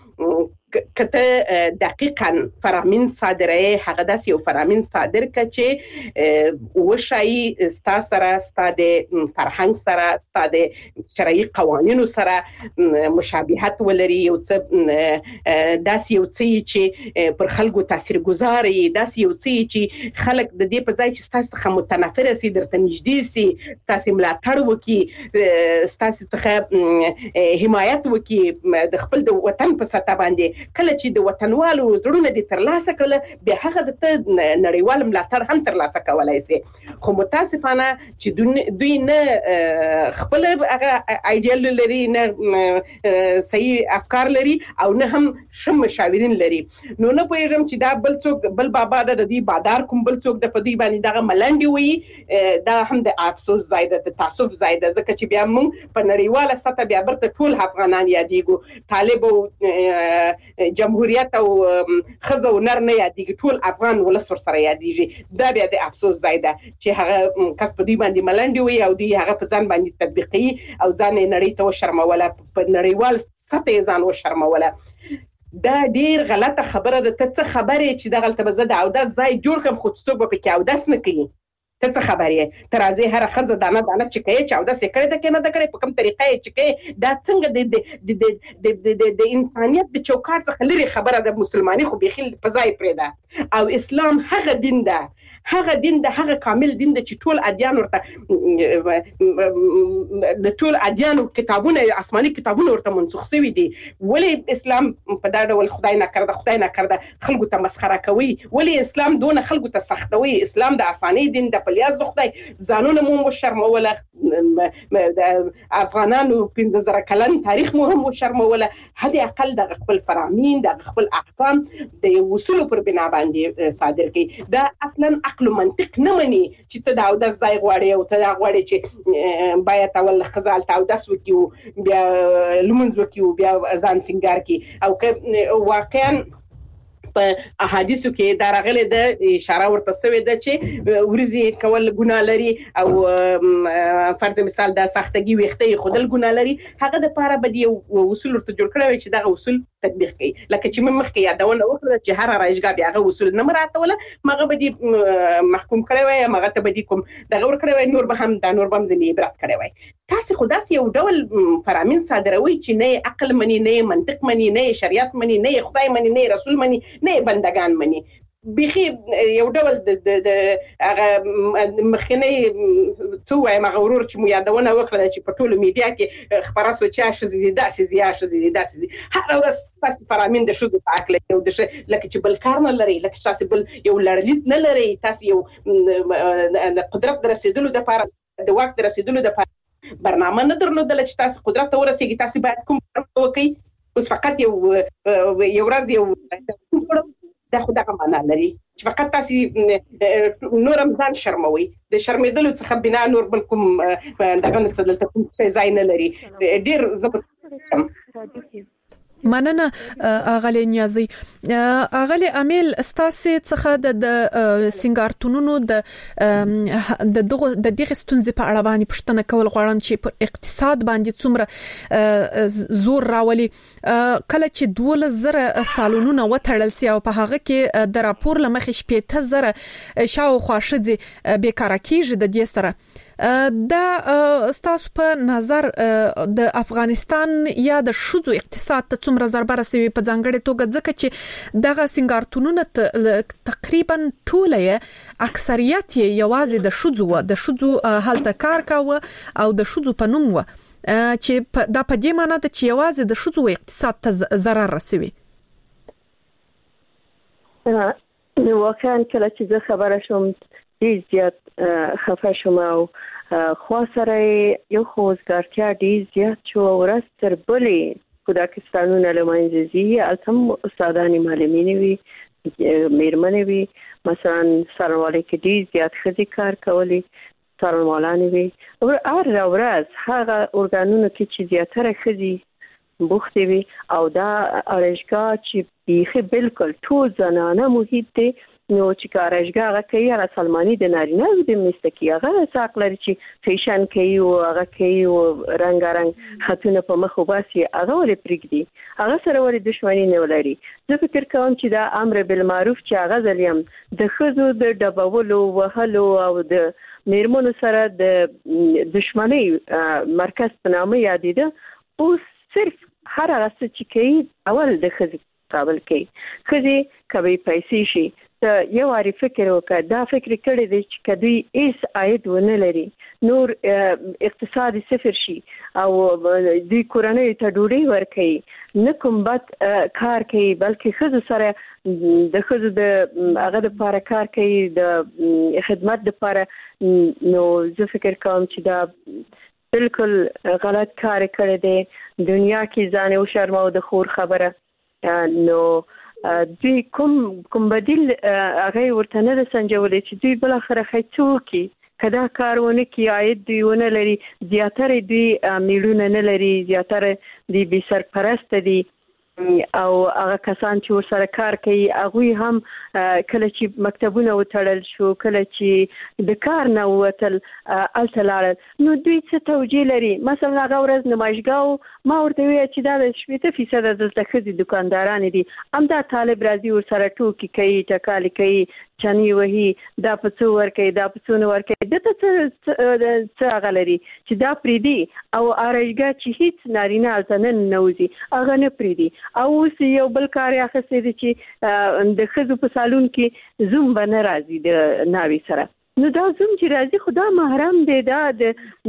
Speaker 9: کته دقیقاً فرامین صادره هغه داس یو فرامین صادر کچې وشای ستاسره ستاده فرهنګ سره ستاده شرعي قوانینو سره مشابهت ولري یو څه داس یو څه چې پر خلکو تاثیرګذاري داس یو څه چې خلک د دې په ځای چې ستاسو متنفر سي درته نږدې سي ستاسو ملاتړ وکي ستاسو څخه حمایت وکي د خپل د وطن په سطح باندې کله چې د وطنوالو زړونه دي ترلاسه کړل به هغه د نړیوال ملاتړ هم ترلاسه کولای شي خو متاسفانه چې دوی نه خپل هغه ایډیال لري نه صحیح افکار لري او نه هم شم مشاورین لري نو نه پوهیږم چې دا بل څوک بل بابا د دې بادار کوم بل څوک د پدوی باندې دغه ملنډي وي دا هم د افسوس زائد د تعصب زائد ځکه چې بیا موږ په نړیواله سطح بیا برته ټول افغانان یادېږو طالب او جمهوریت او خزه او نر نه یادېږي ټول افغان ولس سره یادېږي دا بیا د افسوس ځای ده چې هغه کس په دوی باندې ملنډي وي او دوی هغه په ځان باندې تطبیقي او ځان نړۍ ته وشرموله په نړیوال سطح ځان وشرموله دا ډیر غلطه خبره ده ته څه خبرې چې دغه ته بزده او دا ځای جوړ کوم خو څوک به کې او داس نه کوي ته څه خبرې ترازی هر خزه دانه چې کوي چې او دا سکړه ده کنه د کړي په کوم طریقه چې کوي دا څنګه د انسانيت د چوکاټ څخه لري خبره د مسلمانۍ خو بيخي په ځای پرېده او اسلام هغه دین ده هغه کامل دین ده چې ټول ادیان ورته د ټول ادیانو کتابونه آسماني کتابونه ورته منسوخ شوي دي ولی اسلام په دا ډول خدای نه کړده خلکو ته مسخره کوي ولی اسلام دونه خلکو ته سختوي اسلام د آساني دین د پلیاز د خدای ځانونه مو شرموله افغانانو 15000 کلن تاریخ مو هم شرموله هدي اقل د خپل فرامین د خپل احکام د اصول پر بنا باندې صادر کړي دا اصلا عقل او منطق نه مني چې ته دا او د ځای غواړي او ته دا غواړي چې باید اول خزال ته او داس وکيو بیا لمونځ وکيو بیا ځان سنگار کی او که واقعا په احادیثو کې دا راغلي د اشاره ورته شوی ده چې ورزي کول ګناه لري او فرض مثال د سختګي وختې خودل ګناه لري هغه د پاره بدی اصول ورته جوړ کړی چې دا اصول تطبیق کړي لکه چې من مخکې یادونه وکړه چې هر راځګه بیا هغه اصول نه مراتوله مغه بدی محکوم کړی وای مغه ته بدی کوم دغه ور کړی وای نور به هم د نور بم ځنی عبرت کړی وای تاسو خو داسې یو ډول فرامین صادروي چې نه عقل مني نه منطق مني نه شریعت مني نه خدای مني نه رسول مني نه بندگان مني بيخي یو ډول د هغه مخکنی څو وايي مغرور چې مو یادونه وکړه چې په ټولو میډیا کې خبراسو چې شزي داسې هر ورځ تاسو فرامین د شودو پاکله یو د لکه چې بل کار نه لري لکه تاسو بل یو لړلیت نه لري تاسو یو د قدرت رسیدلو د لپاره د وخت رسیدلو د لپاره برنامه نه درلودل چې تاسو قدرت ته ورسیږئ تاسو باید کوم وکړئ اوس فقط یو ورځ یو دا خو دغه معنا لري چې فقط تاسو نور ځان شرموي د شرمېدلو څخه بنا نور بل کوم دغه نسل ته کوم ځای نه لري ډیر زبر
Speaker 4: مننه اغلی نیازي اغلی امیل استاسه څخه د سنگارتونونو د دغه ستونزې په اړه باندې پوښتنه کول غواړم چې په اقتصاد باندې څومره زور راولي کله چې 12,000 سالونونه وټړل سي او په هغه کې د راپور لمخې 70,000 شاوخوا شذې بیکاره کیږي د دې سره دا ستاسو په نظر د افغانستان یا د شذو اقتصاد ته څومره ضربه رسوي په ځانګړي توګه ځکه چې دغه سنگارتونونه تقریبا ټول اکثریت یوازې د شذو حالت کار کاوه او د شذو په نوم و چې دا په دې معنی ده چې یوازې د شذو اقتصاد ته ضرر رسوي.
Speaker 10: نو واقعا کله چې زه خبره شوم ډیر زیات خفه شوم او خو سره یو خوځګارتیا ډیر زیات شو ورځ تر بلې کودکستانونه لمانځي البته استادان معلمین وی میرمنې وی مثلا سرواله کې ډیر زیات خزي کار کولی سرمالان وی او هر ورځ هغه اورګانونو کې چې زیاتره خزي بوختي وی او دا ارشګه چې بیخي بالکل ټول زنانه محیط دی نو چې کارشګه هغه کوي هغه سلمانی د نارینه د مستکی هغه ساق لري چې فیشن کوي او هغه کوي او رنگارنګ خاتونه په مخ وباسي هغه ولې پرګدي هغه سره ولې دښمنی نه ولري زه فکر کوم چې دا امر بالمعروف چې هغه ځلیم د خزو د ډبولو وهلو او د میرمنو سره د دښمنی مرکز په نامه یادیده او صرف هر هغه چې کوي اول د خزي قابل کوي خزي کوي پیسې شي یو اړ فکر وکړه دا فکر کړی دی چې کدی ایس عاید ونه لري نور اقتصادي صفر شي او د کورنۍ ته ډوډۍ ورکړي نه کوم بد کار کوي بلکې خزو سره د خزو د هغه د لپاره کار کوي د خدمت لپاره نو زه فکر کوم چې دا بالکل غلط کار کړی دی دنیا کې ځان او شرم او د خور خبره نو دوی کوم بدیل هغه ورته نه سنجولې چې دوی بل اخره خېچو کې کدا کارونه کې عاید دوی ونه لري زیاتره دوی میلیونه نه لري زیاتره دوی بي سرپرست دي او هغه کسان چې ورسره کار کوي هغه هم کله چې مکتبونه وټړل شو کله چې د کار نه وتل التلال نو دوی څه توجیه لري مثلا هغه ورځ نمایشګاو ما ورته وی چې دا 80% دلته خزي دکانداران دي امدا طالب راځي ورسره ټوکی کوي ټکالي کوي چني وਹੀ دا پڅو ور کوي دا پڅو نو ور کوي دته څه غلري چې دا پریدي او ارایګه چې هیڅ نارینه ځنن نوځي هغه نه پریدي او یو بل کار اخستې دي چې د خزو په سالون کې زوم بنه راځي د ناوي سره نو دا زوم چې راځي خدا محرم دی دا د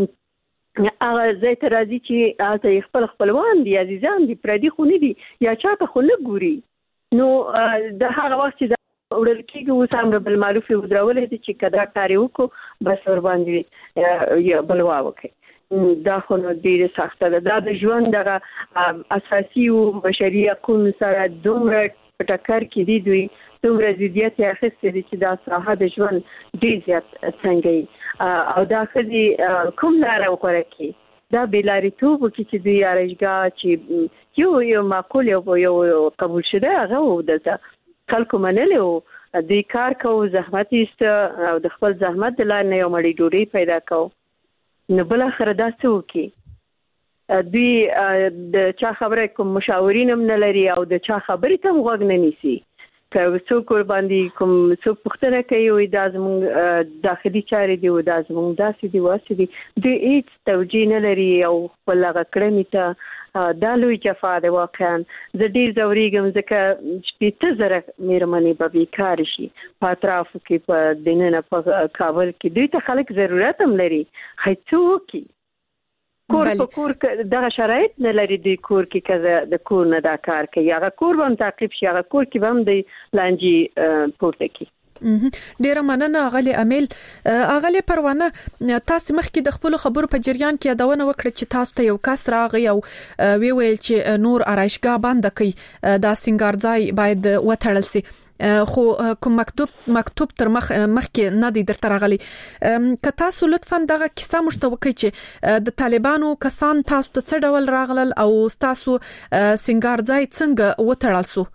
Speaker 10: هغه زه ته راځي چې تاسو خپلوان دي عزیزان دي پردي خو نه دي یا چاته خو نه ګوري نو د هغه وخت چې وړل کېږي اوس امر بالمعروف ودرولې دي چې کدا کار وکړو بس ور باندې یا بلوا وکړي دا خو نو ډیره سخته ده دا د ژوند دغه اساسي او بشري حقوق سره دومره ټکر کې دي دوی دومره زیاتې اخیستې دي چې دا ساحه د ژوند ډیر زیات څنګه او دا خزي کوم لار وکړي کی دا بلاریتوب چې دوی ارشګه چې یو معقول یو قبول شده هغه ودته خلکو منلو دوی کار کوو زحمت ایست او د خپل زحمت د لار نه یو مړی ډوډۍ پیدا کوو نو بل اخر دا څه وکي دوی د چا خبره کوم مشاورین هم نه لري او د چا خبرې ته غوږ نه نیسي که څوک باندې کوم څوک پوښتنه کوي او د ازمن داخلي چارې دی او د ازمن داسې دی واسې دی دوی هیڅ توجیه نه لري او خپل هغه کړنې ته دا لوی جفا ده واقعا زه ډیر زوريږم ځکه 70,000 میرمنې به بیکار شي په اطرافو کې په دننه په کابل کې دوی ته خلک ضرورت هم لري خېڅو کې کور په کور دغه شرایط نه لري د کور کې کزه د کور نه دا کار کوي هغه کور باندې تعقیب شي هغه کور کې هم د لانجی پورته کی
Speaker 4: ډیره مننه غلي امیل. غلي پروانه تاسو مخکې د خپل خبرو په جریان کې یادونه وکړه چې تاسو ته یو کس راغی او ویل چې نور آرایشګاه بند کړي دا سنگار ځای باید وټړل شي خو کوم مکتوب تر مخکې نه دی درته راغلی. که تاسو لطفا دغه کیسه مشته وکړئ چې د طالبانو کسان تاسو ته څه ډول راغلل او تاسو سنگار ځای څنګه وټړل شو؟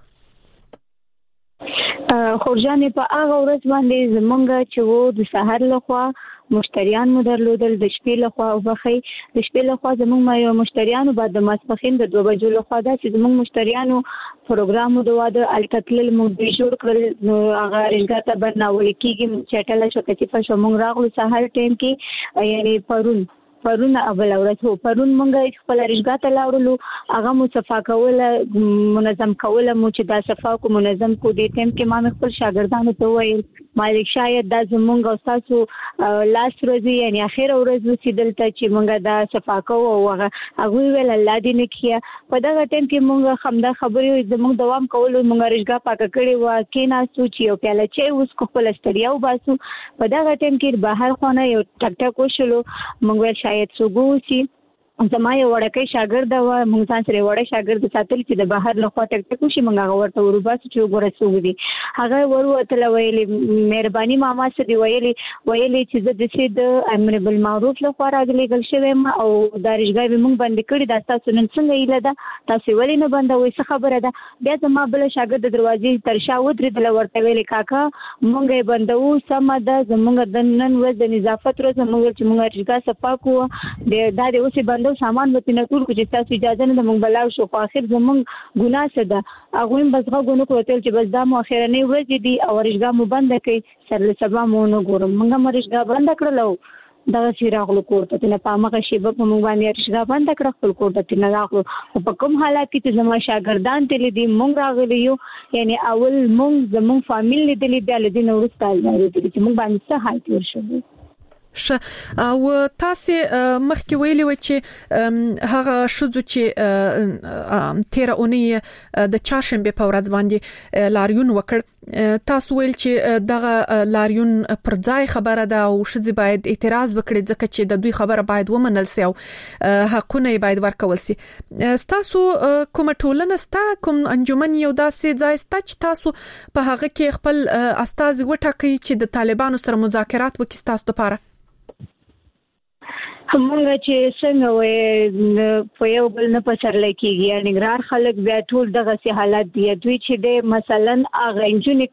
Speaker 11: خورجانې په هغه ورځ باندې زمونږ چې وو د سحر لخوا مشتریان مو درلودل، د شپې لخوا او بخي د شپې لخوا زمونږ یو مشتریانو بعد د ماسپخین د 2 بجو لخوا دا چې زمونږ مشتریانو پروګرام د واده الکتل مو د جوړ کړل. نو هغه رنګا ته برناول کېږي چټل شو کتیفه شو مونږ راغلو سحر ټیم کې یعنی پرون اول ورځ هو پرون مونږ خپل رشګه ته لاړو هغه مو صفا کوله منظم کوله مو چې دا صفا کو منظم کو دي تم کې ما خپل شاګردانو ته وایي مالک شاید دا زمونږ او تاسو لاس ورځي یعنی اخر ورځ وسیدل ته چې مونږ دا صفا کوو او هغه ویل الله دې نه کیه. په دا ټیم کې مونږ خمدا خبرې زمونږ دوام کول مونږ رشګه پاک کړي وا کې نه سوچ یو پیاله چې اوس خپل استړیا و باسو. په دا ټیم کې بهر خونه یو ټک ټک وشلو مونږ شاید سوګوسی زما یو وړکې شاګرد و مونږ ځان سره وړه شاګرد ساتل چې د بهر له خوا ټک ټک شي مونږ ورته ورباس چې وګوره سوګدي هغه ورته ویلې مهرباني ماما سره ویلې چې زه د سید امر بالمعروف له خوا راغلي ګل شوم او دارشګای به مونږ باندې کړی دا تاسو نن څنګه ایله ده تاسو ولې نه بندوي څه خبره ده. بیا زما بل شاګرد د دروازې ترشا ودرېدل ورته ویلې کاکا مونږ بندو سم ده زمونږ د نن ورځ د نظافت ورځ مونږ چې مونږ رښګا صفا کو دا د اوسې بندو سامان وته نه ټول کو چې تاسو اجازه نه مونږ بلاو شو په اخر زمونږ ګناه څه ده هغه هم بس غوونه کوتل چې بس دا مو اخرنه ورځ دي او رښګا مو بند کړي سره سبا مو نه ګورم مونږه مرشګا بند کړلو دا شیراغلو کوړه ته په ماغه شی په مونږ باندې رښګا بند کړ خپل کوړه ته نه راغلو په کوم حالات کې چې زما شاګردان تل دي مونږ راغلی یو یعنی اول مونږ زمونږ فامیل دي بیا لدی نو ورستال نه دي چې مونږ باندې څه حالت ورشو.
Speaker 4: او تاسو مخکې ویلي و چې هغه شذو چې 13 اونۍ د چهارشنبه په ورځ باندې لاریون وکړ تاسو ویل چې دغه لاریون پر ځای خبره ده او شذ باید اعتراض وکړي ځکه چې د دوی خبره باید ومنل شي او حقونه باید ورکول شي. تاسو کوم ټولنه ستا کوم انجمن یو داسې ځای ستا چې تاسو په هغه کې خپل استازي وټاکي چې د طالبانو سره مذاکرات وکړي تاسو لپاره؟
Speaker 11: همغه چې څنګه وې په یو بل نه پسرل کېږي یعنی ګرار خلک بیا ټول دغه سي حالت دی دوی چې د مثلا اغه انجونې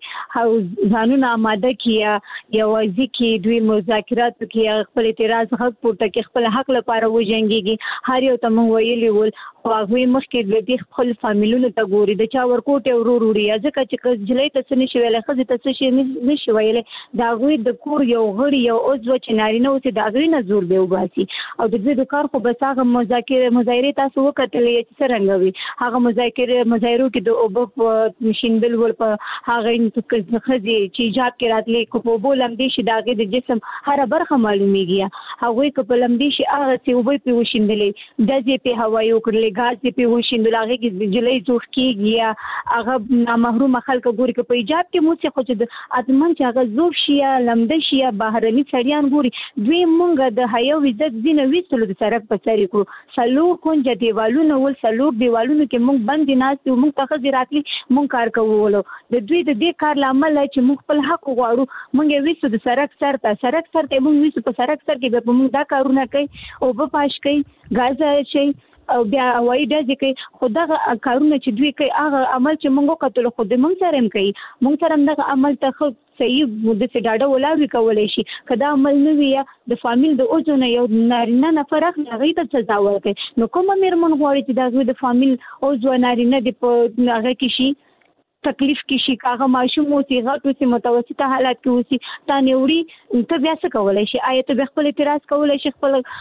Speaker 11: کدوې ځانونه آماده کیا یا وځي کې دوی مذاکرات کې خپل اعتراض حق پورته کې خپل حق لپاره وځنګيږي هر یو تم ویلي ول او هغه مخکې د خپل فامیلونو ته ګوري د چا ورکوټ او وروري ځکه چې جلې ته څه نشي ویلې خزه ته څه نشي ویلې دا غوي د کور یو غړي یو عضو چې نارینه اوسې دا غوي نه زور دی وباسي او د دې د کار خو بس هغه مذاکره تاسو وکړلې چې څنګه وي هغه مذاکرو کې د اوبو مشیندل ول په هغه خزه چې ایجاب کې راتلې کو په بولم دي شي داګه د جسم هر برخه معلومیږي هغه کو په لم دي شي هغه چې وبې په وشیندلې د دې په هوایي وکړلې غاز په وشیندل هغه کې جلې جوړ کیږي هغه نامحروم خلک ګوري کې په ایجاب کې مو څه خو چې اتمن چې هغه زوب شي لمد شي بهرني سړیان ګوري دوی مونږ د هيو عزت دینه وېستلو د سرک په سر کړو سلور کونج دیوالونو ول سلور دیوالونو کې مونږ باندې ناس مونږ ته خزي راتلی مونږ کار کوو د دوی د دې کار لامل چې مونږ خپل حق غواړو مونږ وېستو د سرک سر ته مونږ وېستو په سرک سر کې به مونږ دا کارونه کوي او په پاش کوي غاز شي او بیا وای د ځکه خدغه کارونه چې دوی کوي هغه عمل چې مونږ کتل خو د مونږ سره هم کوي مونږ سره دغه عمل ته صحیح د سډاډه ولاوي کولای شي کدا عمل نه وي د فامیل د اوجونه یو نارینه نه فرق نه غي ته سزا ورکړي نو کومه میرمن غواړي چې د فامیل او نارینه د په هغه کې شي تکلیف کې شي کاغه ماشوم او صيغات او متوسطه حالات کې وسی تا نیوړي ته بیا څه کولای شي آیت به خپل اعتراض کولای شي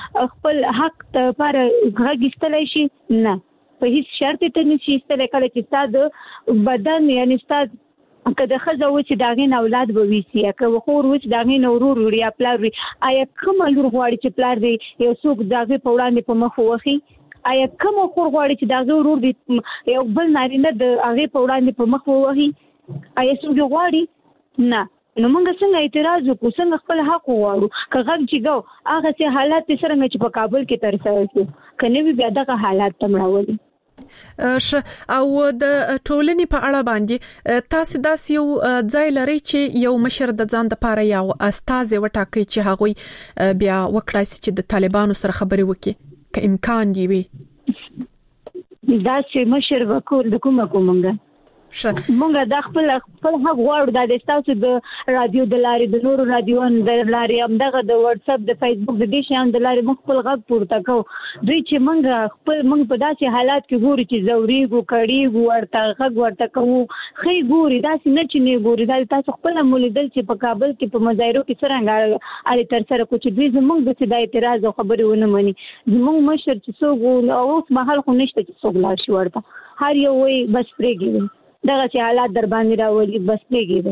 Speaker 11: خپل حق ته پر غږستلای شي نه په هیڅ شرط ته نشي استل کله چې ستاسو بدن یعنی ستاسو کله خزه و چې داغین اولاد به ویسي که خور و چې داغین ورور وړي پلار وي آیا کوم لور غواړي چې پلار دی یو څوک داغه په وړاندې په مخ وخی آیا کوم خور غواړي چې داغه ورور دی یو بل نارینه د هغه په وړاندې په مخ ووهي آیا څوک غواړي نه نو موږ څنګه اعتراض وکړو څنګه خپل حق وغواړو که غږ چې ګو هغه سي حالات څنګه چې په کابل کې تر سره شو کني بیا دغه حالات تمړول
Speaker 4: او د ټولنې په اړه باندې تاسو داس یو ځای لري چې یو مشر د ځان د پاره یو استاد وټاکي چې هغه بیا وکړای شي چې د طالبانو سره خبرې وکړي که امکان دی وي
Speaker 11: دا چې مشر وکول د کومه مونږه د خپل حق غواړو د تاسو د رادیو د لارې د نورو رادیوونو د لارې همدغه د واتس اپ د فیسبوک د دې شان د لارې موږ خپل غږ پورته کوو دوی چې موږ په داسې حالات کې ګوري چې زوريګو کړيګو ورته غږ ورته کوو خې ګوري داسې نه چې نه ګوري دا تاسو خپل مولیدل چې په کابل کې په مظاهرو کې څنګه علي تر سره کوچ دوی زموږ د اعتراض او خبرې ونه مني زموږ مشر چې څوک او اوس محل خو نشته چې څوک لا شي ورته هر یو وي بس پرېږي دغه چې حالات در باندې راولي بس پېږي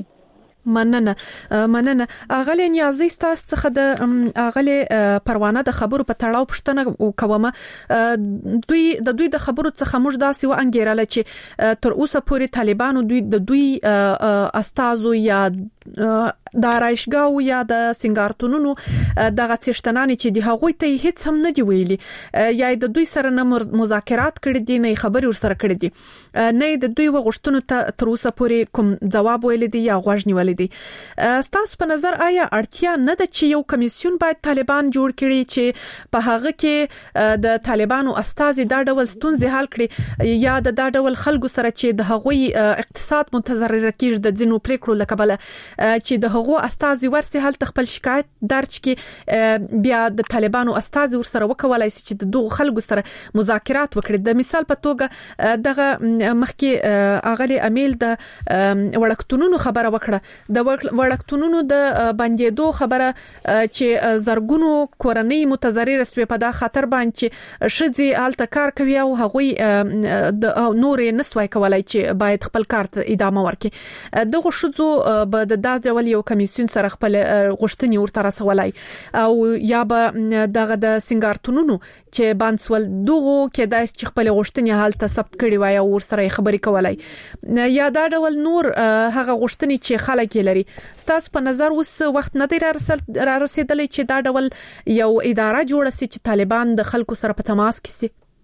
Speaker 4: مننه اغلی نیازي تاسو څخه د اغلی پروانه د خبرو په تړاو پښتنه کومه دوی د خبرو څخه موږ داسې و انګیراله چې تر اوسه پورې طالبانو دوی استازو یا د رایشګاو یا د سنگارتونونو دغه څشتنانه چې د هغوی ته هیڅ هم نه دی ویلي یا د دوی سره نه مذاکرات کړي دي نه خبري ور سره کړي دي نه د دوی وغوښتنو ته تر اوسه پورې کوم جواب ویل دي یا غوښ نیول دي تاسو په نظر آیا اړتیا نه ده چې یو کمیسیون باید طالبان جوړ کړي چې په هغه کې د طالبانو استازي دا ډول ستونزې حل کړي یا دا ډول خلکو سره چې د هغوی اقتصاد متضرر کیږي د ځینو پریکړو لکبله چې د هغو استازي ورسي حل خپل شکایت درج کړي بیا د طالبانو استازي ور سره وکولای شي چې دغه خلکو سره مذاکرات وکړي د مثال په توګه دغه مخکې اغلی امیل د وړکتونونو خبره وکړه د وړکتونونو د بندیدو خبره چې زرګونو کورنۍ متضرر شوي په دا خطر باندې شذي حالت کار کوي او هغوی د نورې نسوي کولای چې باید خپل کار ته ادامه ورکړي دغه شذو به د ډول یو کمیسیون سره خپل غوښتنې ورته رسولای او یا به دغه د سنگارتونونو چې بانسول دغه کې د خپل غوښتنې حالت ثبت کړي وای او ور سره خبري کولای یا دا ډول نور هغه غوښتنې چې خلک لري ستاسو په نظر اوس وخت نه دی را رسیدلی چې دا ډول یو اداره جوړه سي چې طالبان د خلکو سره په تماس کې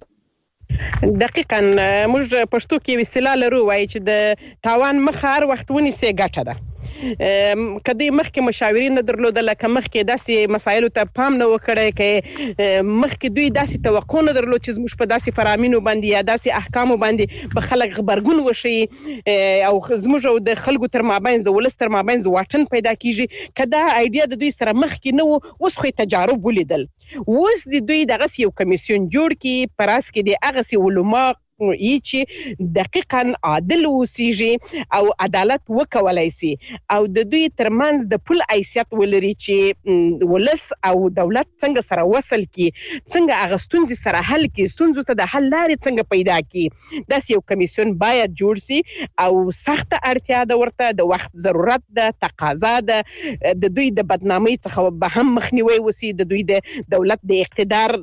Speaker 4: سي
Speaker 9: دقیقاً موږ پښتو کې اصطلاح لرو وایي چې د تاوان مخ هر وخت ونیسي ګټه ده کدی مخکې مشاورین درلودل لکه مخکې داسې مسایلو ته پام نه وکړي کې مخکې دوی داسې توقع نه درلود چې موږ په داسې فرامینو باندې یا داسې احکامو باندې به خلک خبرګون وشي او زموږ د خلکو تر مابین د ولس تر مابین واټن پیدا کیږي کدا ایډیا د دوی سره مخکې نه وو اوس خو تجارب ولیدل اوس د دوی دغه یو کمیسیون جوړ کی پراس کې د هغه سی علما چې دقیقاً عادل اوسېږي او عدالت وکولای شي او د دوی ترمنځ د پل حیثیت ولري چې ولس او دولت څنګه سره وصل کی څنګه هغه ستونزې سره حل کی ستونزو ته د حل لارې څنګه پیدا کی داس یو کمیسیون باید جوړ شي او سخت اړتیا ده ورته د وخت ضرورت ده تقاضا ده د دوی د بدنامۍ څخه به هم مخنیوي وسی د دوی د دولت د اقتدار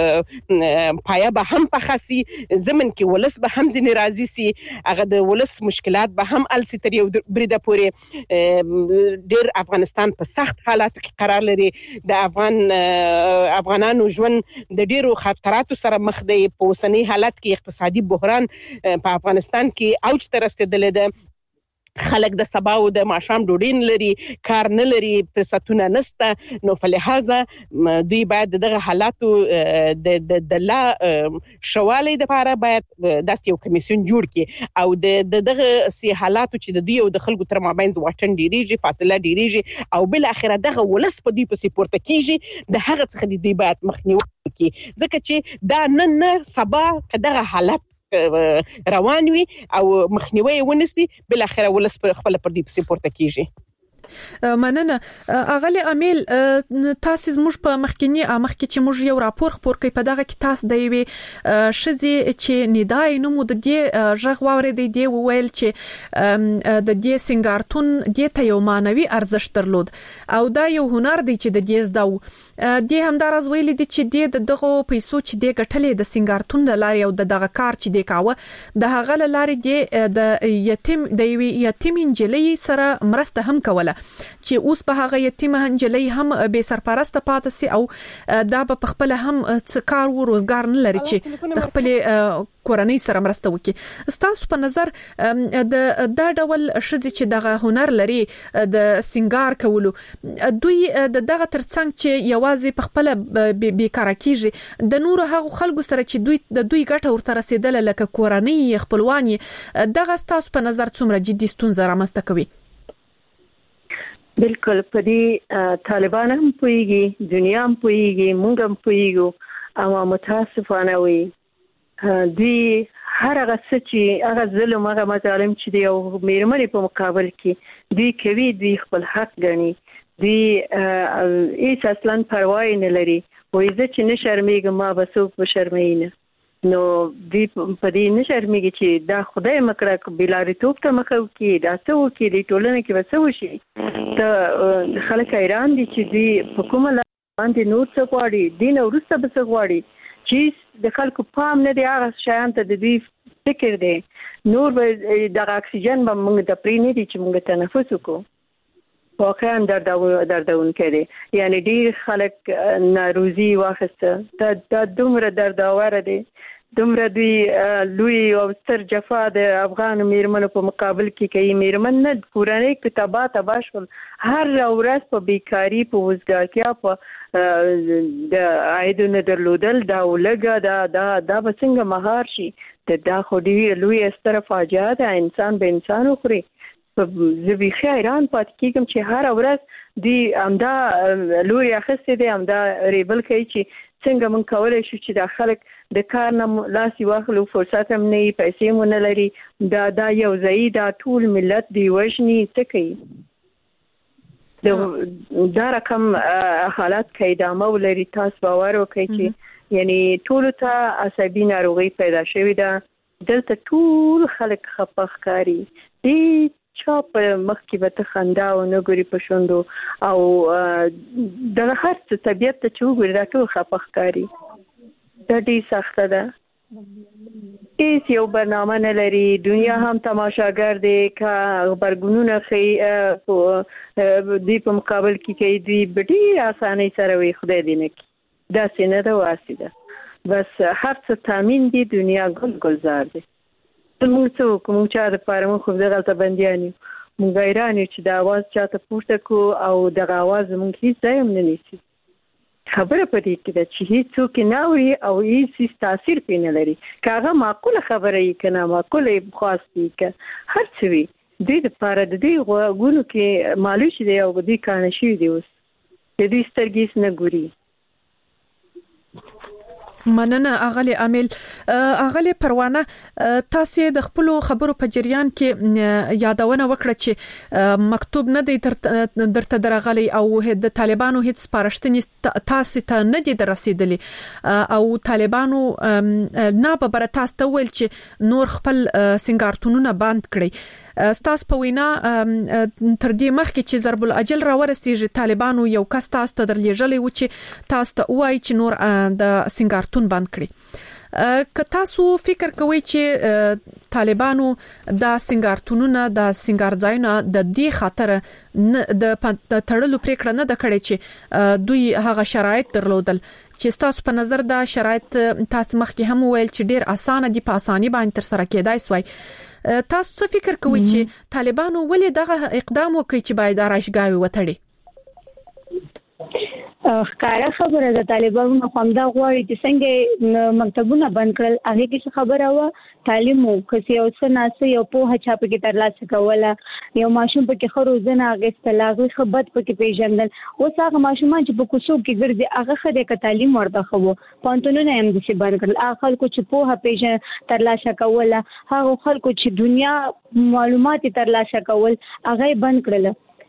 Speaker 9: پایه به هم پخاسي زمن کې ولس به هم ځنې راضي سي هغه د ولس مشکلات به هم ال سي تر یو بریده پورې ډیر افغانستان په سخت حالاتو کې قرار لري د افغانانو ژوند د ډیرو خطراتو سره مخ دی په اوسنی حالت کې اقتصادي بحران په افغانستان کې اوج ته رسیدلی ده خلک د سبا او د ماشام ډوډۍ لري کار نه لري فرصتونه نشته نو فلهذا دوی باید دغه حالاتو د لا شوالي د لپاره باید داسې یو کمیسیون جوړ کړي او دغه سي حالاتو چې د دوی او د خلکو تر مابین واټن ډیریږي فاصله ډیریږي او بل اخره دغه ولس په دوی په سپورت کیږي د هغه څخه د دوی باید مخنیوي وکړي ځکه چې دا نه سبا دغه حالت روان وي او مخنیوي ونسي بل اخره ولس په خپل پر دې سپورت کیږي
Speaker 4: مننه اغلی امیل تاسو زموږ په مخکینی چې موږ یو راپور خپور کوي په دغه کې تاسو د یوې شذې چې ندای نو مو د دې ژغ واورې دی ویل چې د دې سنگارتون د ته یو مانوي ارزښت درلود او دا یو هنر دی چې د دې زداو د همدارز ویل دي چې دغه پیسو چې د ګټلې د سنگارتون د لارې او دغه کار چې د کاوه د هغه لارې د یتیم انجلۍ سره مرسته هم کوله چې اوس په هغه یتیم انجلۍ هم به سرپرست پاتې سي او دا په خپل هم کار او روزګار نه لري چې د خپل کورنۍ سره مرسته وکړي. ستاسو په نظر دا ډول شذې چې دغه هنر لري د سنگار کولو دوی دغه ترڅنګ چې یوازې په خپل بیکاره کیږي د نور هغه خلکو سره چې دوی ګټه ورته رسیدل لکه کورنۍ خپلوانی دغه ستاسو په نظر څومره جدي ستونزه رامنځته کوي؟
Speaker 10: بالکل په دې طالبان هم پويږي دنیا هم پويږي موږ هم پويږو او متاسفانه وي دوی هر هغه چې هغه ظلم هغه مظالم چې دی او میرمنې په مقابل کې دوی کوي دوی خپل حق ګڼي دوی هیڅ اصلا پروا نه لري وایي چې نه شرمېږم ما به څوک به شرمېږي نه نو دوی په دې نه شرمېږي چې دا خدای مکړه بلاریتوب ته مخه وکړي دا څه وکړي د ټولنې کې به څه وشي ته خلک حیران دي چې دوی په کومه باندې نور څه غواړي دین وروسته به څه غواړي چې د خلکو پام نه دی هغه شیان ته د دوی فکر دی نور به د اکسیجن به موږ د پرې نه دي چې موږ تنفس وکړو واقعا دردون کړي یعنی ډیر خلک ناروزي واخسته دا دومره درداور دي دومره دوی لوی او ستر جفا د افغان میرمنو په مقابل کې کوي میرمن نه کورنۍ کتابه تباشل هر ورځ په بیکاری په وزګارتیا په د عاید نه درلودل دا ولګه دا بسنګ مهار شي دا خو دی لوی ستر فاجعه ده انسان به انسان خوري زبي خیران پات کېږم چې هر ورځ دی امدا لوري اخستې دی امدا ریبل کوي چې څنګه مونږ کولای شو چې د خلک د کار نه لاس واخلو فرصت هم نه پیسې مونږ نه لري دا یو ځای دا ټول ملت دی وښني څه کوي دا رقم حالات کې د مولري تاسو باور وکړئ چې یعنی ټول ته عصبي ناروغي پیدا شوې ده دلته ټول خلک خپخکاری دي چا په مخ کې به ته خندا او نه ګوري په شوندو او د هر څه طبيعت ته چې وګوري دا ټول خپخکاری دا ډېر سخته ده هیڅ یو برنامه نه لري دنیا هم تماشاګر دی که خبرګونونه خي دی په مقابل کې کوي دی ډېر اسانه سره وي خدای دې نه دا سینه ده واسي ده بس هر څه تامین دی دنیا ګلزار دی موږ څه کوم چې د پاره خو دغه بنديانی موږ ایرانی چې د आवाज چاته پورته کو او د आवाज موږ هیڅ ځای نه نیسي خبره پدې کې ده چې هیڅ څوک نه وي او هیڅ تاثیر پینې لري کاغه معقوله خبره یې کنه معقوله خاصي ک هر څه وي د دې لپاره د دې غوونو کې مالوش دی او د دې کانه شي دی اوس د دې سترګې نه ګوري
Speaker 4: مننه اغلی امیل اغلی پروانه تاسو د خپل خبرو په جریان کې یادونه وکړه چې مکتوب نه دی درته درغلی او د طالبانو هیڅ سپارښتنې تاسو ته نه دي رسیدلې او طالبانو نه به بر تاسو ته ویل چې نور خپل سنگارتونونه بند کړي ستاسو په وینا تر دې مخکې چې ضرب الاجل را ورسیږي طالبانو یو کس تاسو ته درلېږلی و چې تاسو ته وایي چې نور د سنگارتون بند کړي که تاسو فکر کوئ چې طالبانو د سنگارتونونه د سنگارځایونه د دې خاطر د تړلو پریکړه نه د کړې چې دوی هغه شرایط درلودل چې تاسو په نظر دا شرایط تاسو مخکې هم ویل چې ډیر اسانه دي په اساني باندې تر سره کېدای سوی تاسو څه فکر کوئ چې طالبانو ولې دغه اقدام وکړي چې باید راشګاوي وتړي
Speaker 11: ښکارا خبره ده طالبانو خامدا غواړي چې څنګه مکتبونه بند کړل هغه کې خبره و تعلیم او کسي او سناسه یو په هچا په کې ترلاسه کوله یو ماشوم په کې خروزنه غستلاغي خبرت په کې پیژندل او څنګه ماشومان چې په کوڅو کې ګرځي هغه خدای ک تعلیم ورته خو پانتونونه هم دي چې بند کړل هغه خلکو چې په پیژن ترلاسه کوله هغه خلکو چې دنیا معلومات ترلاسه کول هغه بند کړل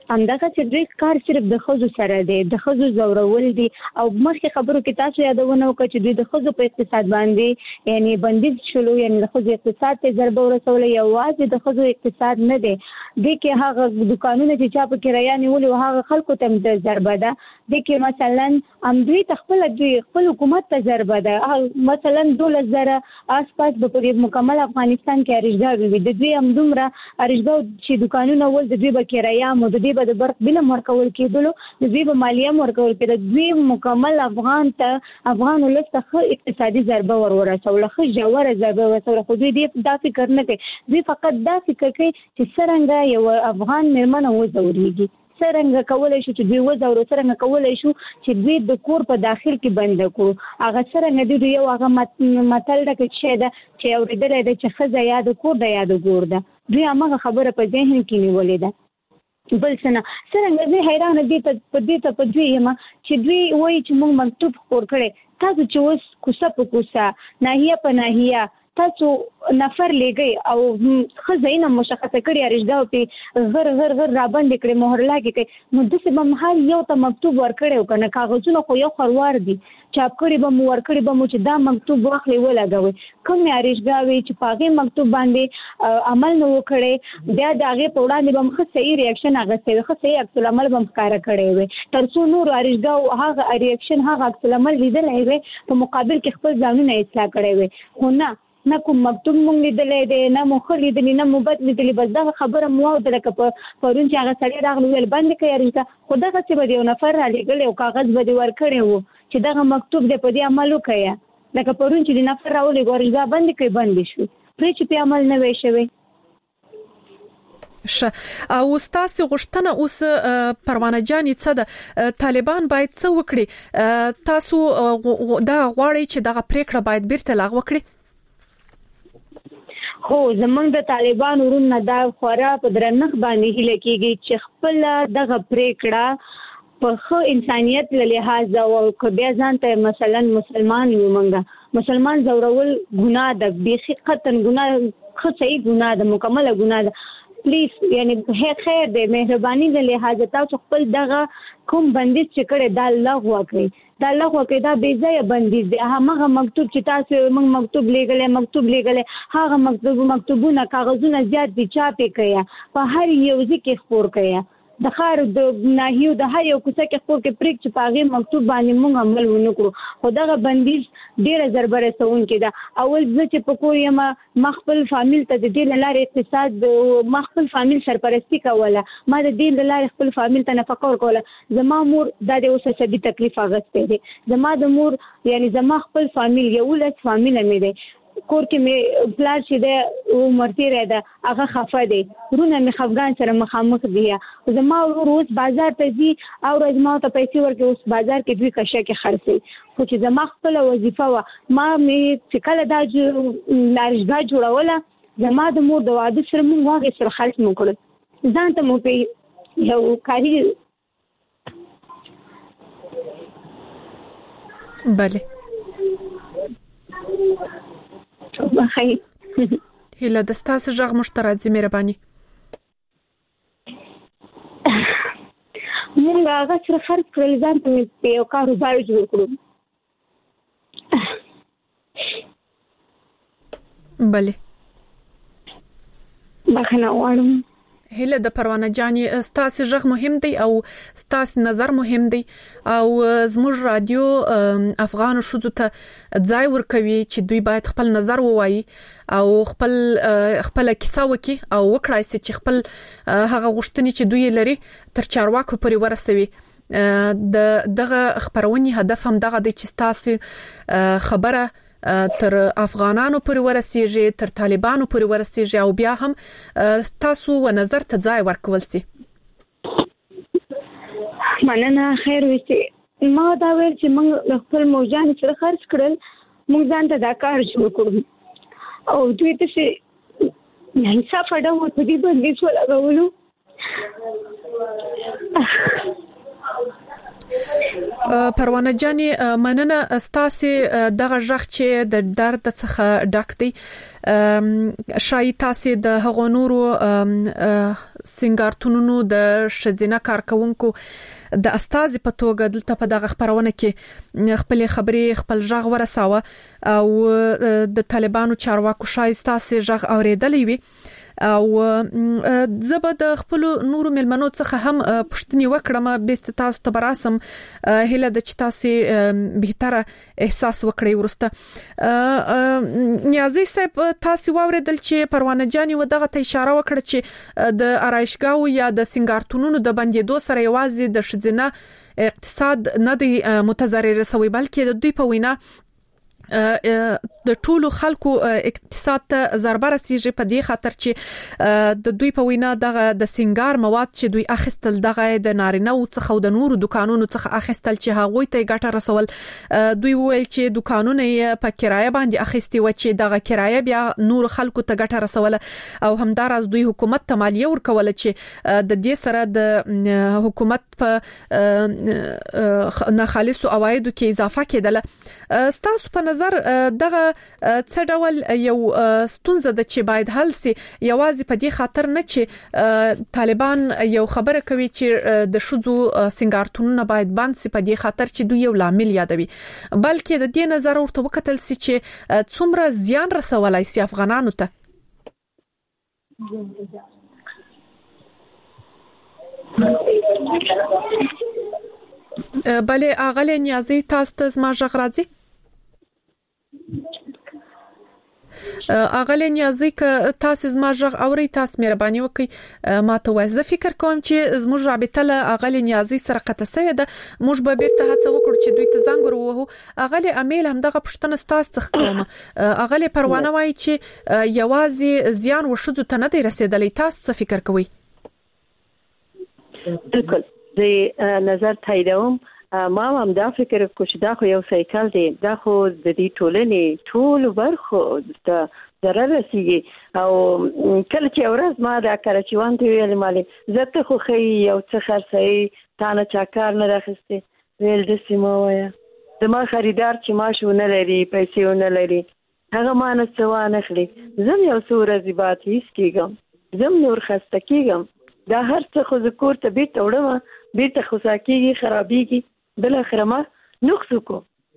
Speaker 11: همدغه چې دوی کار صرف د خزو سره دی د خزو زورول دي او مخکې خبرو کې تاسو یادونه وکړه چې دوی د خزو په اقتصاد باندې یعنی بندیز شلو یعنی د خزو اقتصاد ته ضربه ورسول یوازې د خزو اقتصاد نه دی د کې هغه دکانونه چې چا په کرایه نیولې او هغه خلکو ته د ضربه ده د کې مثلا دوی خپل حکومت ته ضربه ده مثلا 12000 آسپاس په مکمل افغانستان کې ارزګاوي وي د دوی هم دومره ارزګاو چې دکانونه ول د دوی به کرایه مو د دوی به د برق بل مرکول کېدلو د دوی به مالیه مرکول کېد دوی مکمل افغان ولسته اقتصادي ضربه ورسول خو جوړه ضربه ورسول خو دوی دا فکر نه کوي دوی فقط دا فکر کوي چې څنګه یو افغان مېرمن وځوريږي څنګه کولای شو چې دوی وځورو څنګه کولای شو چې دوی د کور په داخل کې بند کړو هغه څنګه دوی یو هغه متل د کې ده چې اوریدل د چې خزه یاد کور د یاد ګور ده دوی هغه خبره په ذهن کې نیولې ده بل څنګه زه حیران دي ته په دوی یم چې دوی وایي چې موږ مکتوب خور کړي تاسو چې اوس کوڅه په کوڅه ناحیه په ناحیه تاسو نفر لګي او خزینه مشخصه کړی ارزګاو په غر را باندې کړي مهر لاګي کوي نو د څه بمحال یو ته مکتوب ورکړي او کنه کاغذونه خو یو خروار دي چاپ کړي به مو ورکړي به مو چې دا مکتوب واخلي ولګوي کوم ارزګاوي چې پاغه مکتوب باندې عمل نه وکړي بیا داغه په وړاندې به مخ صحیح ریاکشن هغه صحیح عکس العمل به مخکاره کړي وي ترڅو نور ارزګاو هغه ریاکشن هغه عکس العمل لیدل وي په مقابل کې خپل ځانونه اصلاح کړي وي خو نه کوم مکتوب مونږ لیدلې دی نه مو خو لیدلې نه مو بد لیدلې بس دا خبره مو د لکه په پرون چې هغه سړی راغلی ول باندې کوي خو دا څه به یو نفر را لګل او کاغذ به ورکړي وو چې دا مکتوب دې په دې عمل وکړي لکه پرون چې نفر راولې ګورځا باندې کوي باندې شو پرې چې په عمل نه وي شوی
Speaker 4: او تاسو غوښتنه اوس پروانه جاني څه ده طالبان باید څه وکړي تاسو دا غواړي چې دغه پریکړه باید بیرته لغوه کړي
Speaker 11: خو زمونږ د طالبان ورونه دا خورا په درنښت باندې هله کېږي چې خپل دغه پریکړه په خو انسانيت له لحاظ او کبه ځان ته مثلا مسلمان یو منګه مسلمان زورول ګناه ده بيخي قطن ګناه خو صحیح ګناه ده مکمل ګناه ده پلیز یعنی خیر دې مهرباني له لحاظ تاسو خپل دغه کوم بندیز چې کړي دا الله وکړي دا الله وکړي دا بے ځای بندیز دی هغه مکتوب چې تاسو موږ مکتوب لګلې هغه مکتوبونه کاغذونه زیات دي چاپې کړي په هر یو ځکه خبر کړي د خار د ناهیو د هر یو کوڅه کې خبر کې پریک چې پاغه مکتوب باندې موږ عمل ونکړو خو دغه بندیز ډیره ضربه رسون کې دا اول چې په کوی مخفل فامیل ته د دې لارې اقتصاد مخفل فامیل سرپرستی کوله ما د دې لارې خپل فامیل ته نفقه ورکوله زما مور د اوسه شدي تکلیف اغسته دي زما د مور یعنی زما خپل فامیل یو لس فامیل مې دي کور کې مې پلار چې د عمرتي راده هغه خفه دي ورونه مې خفغان سره مخامخ دي زما روز بازار ته ځي او روز ما ته پیسې ورکړي اوس بازار کې دوی کشه کې خرڅي خو چې زما خپل وظیفه و ما مې چې کله دا لارښګا جوړوله زما د مور د واده سره مونږ واغې سره خرڅ مو کړل ځان ته مو په یو کاری
Speaker 4: بله
Speaker 11: بخیر
Speaker 4: هله د ستاسو ژغ مشترک دي مهرباني
Speaker 11: مونږ هغه سره خرڅ کړل ځان ته په یو کاروبار جوړ کړو
Speaker 4: بله
Speaker 11: بخنه واړم
Speaker 4: هله د پروانه جاني ستاسو ژغ مهم دی او ستاسو نظر مهم دی او زموږ رادیو افغان شوزو ته ځای ورکوي چې دوی باید خپل نظر ووایي او خپل کیسه وکي او وکړای سي چې خپل هغه غوښتنې چې دوی لري تر چارواکو پورې ورسوي دغه خبرونی هدف هم دغه دی چې تاسو خبره تر افغانانو پورې ورسیږي تر طالبانو پورې ورسیږي او بیا هم تاسو و نظر ته ځای ورکول سي
Speaker 11: مننه خیر وي ما دا ویل چې موږ خپل موجان سره خرڅ کړل موږ ځان ته دا کار جوړ کړو او دوی ته چې انصاف اډو ته دې باندې څه لګولو
Speaker 4: پروانه جاني مننه ستاسو دغه ژغ چې د درد څخه ډک دی شاید تاسو د هغو نورو سنگارتونونو د شذینه کارکونکو د استاذ په توګه دلته په دغه خبرونه کې خپل خبرې خپل ژغ ورساوه او د طالبانو چارواکو شایسته سي ژغ اوریدلې وي او زبر د خپل نورو ملمنو څخه هم پښتني وکړم به تاسو ته براسم هله د چتاسي بهتره احساس وکړي ورسته نیازي صاحب تاسو واوریدل چې پروانه جاني و دغه ته اشاره وکړه چې د آرایشګاو یا د سنگارتونونو د بندیدو سره یوازې د شذینه اقتصاد نه دی متضرر شوی بلکې د دوی په وینا د ټولو خلکو اقتصاد ته ضربه رسیږي په دې خاطر چې د دوی په وینا د سنگار مواد چې دوی اخیستل دغه د نارینه او څخه د نورو دکانونو څخه اخیستل چې هغه ته ګټه رسول دوی ویل چې دکانونه په کرایه باندې اخیستي و چې دغه کرایه بیا نور خلکو ته ګټه رسول او همدارس دوی حکومت ته مالیه ورکول چې د دې سره د حکومت په ناخالصو عوایدو کې اضافه کېدله ستاسو په نظر دغه څه ډول یو ستونزه ده چې باید حل سي یوازې په دې خاطر نه چې طالبان یو خبره کوي چې د شذو سنگارتونونه باید بند سي په دې خاطر چې دوی یو لامل یادوي بلکې د دې نظر ورته وکتل سي چې څومره زیان رسولای سي افغانانو ته بله اغله نیازي تاسو ته زما ژغ راځي اغله نیازي ک تاسو زما ژغ اوري تاسو مهرباني وکړئ ما ته وایي زه فکر کوم چې زموږ رابطه له اغله نیازي سره قطع شوې ده موږ به بیرته هڅه وکړو چې دوی ته زنګ وروهو اغله امیل هم دغه پښتنه تاسو څخه کوم اغله پروانه وایي چې یوازې زیان ورشدو ته نه دی رسیدلې تاسو څه فکر کوئ
Speaker 10: بالکل د نظر تاییدوم ما هم دا فکر کوم چې دا خو یو سایکل دی دا خو د دې ټولنې ټول برخو د ضرر رسیږي او کله چې ورځ ما دا کراچیوان ته ویل مالي زته خو خي یو څه خرڅي تانه چاکار نه راخسته ویل د سیمه وایا زما خریدار چې ما شو نه لري پیسې نه لري هغه ما نه څه نه خلی زم یو سورې زیبات هیڅ کېږم زم نور خسته کېږم دا هر څه خو ذکر ته بیت وړم بیت خو ساکیږي خرابېږي بل اخر ما نقص کو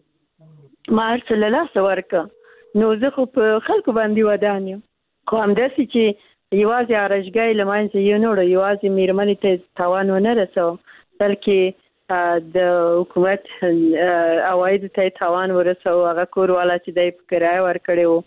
Speaker 10: ما ارسل الله سورک نو زه خو په خلکو باندې ودانم خو هم داسي چې یوازې ارشګای لمانځي یو نور یوازې میرمنې ته تاوان نه رسو بلکې د حکومت اواید ته تاوان ورسو هغه کورواله چې دای په کرای ور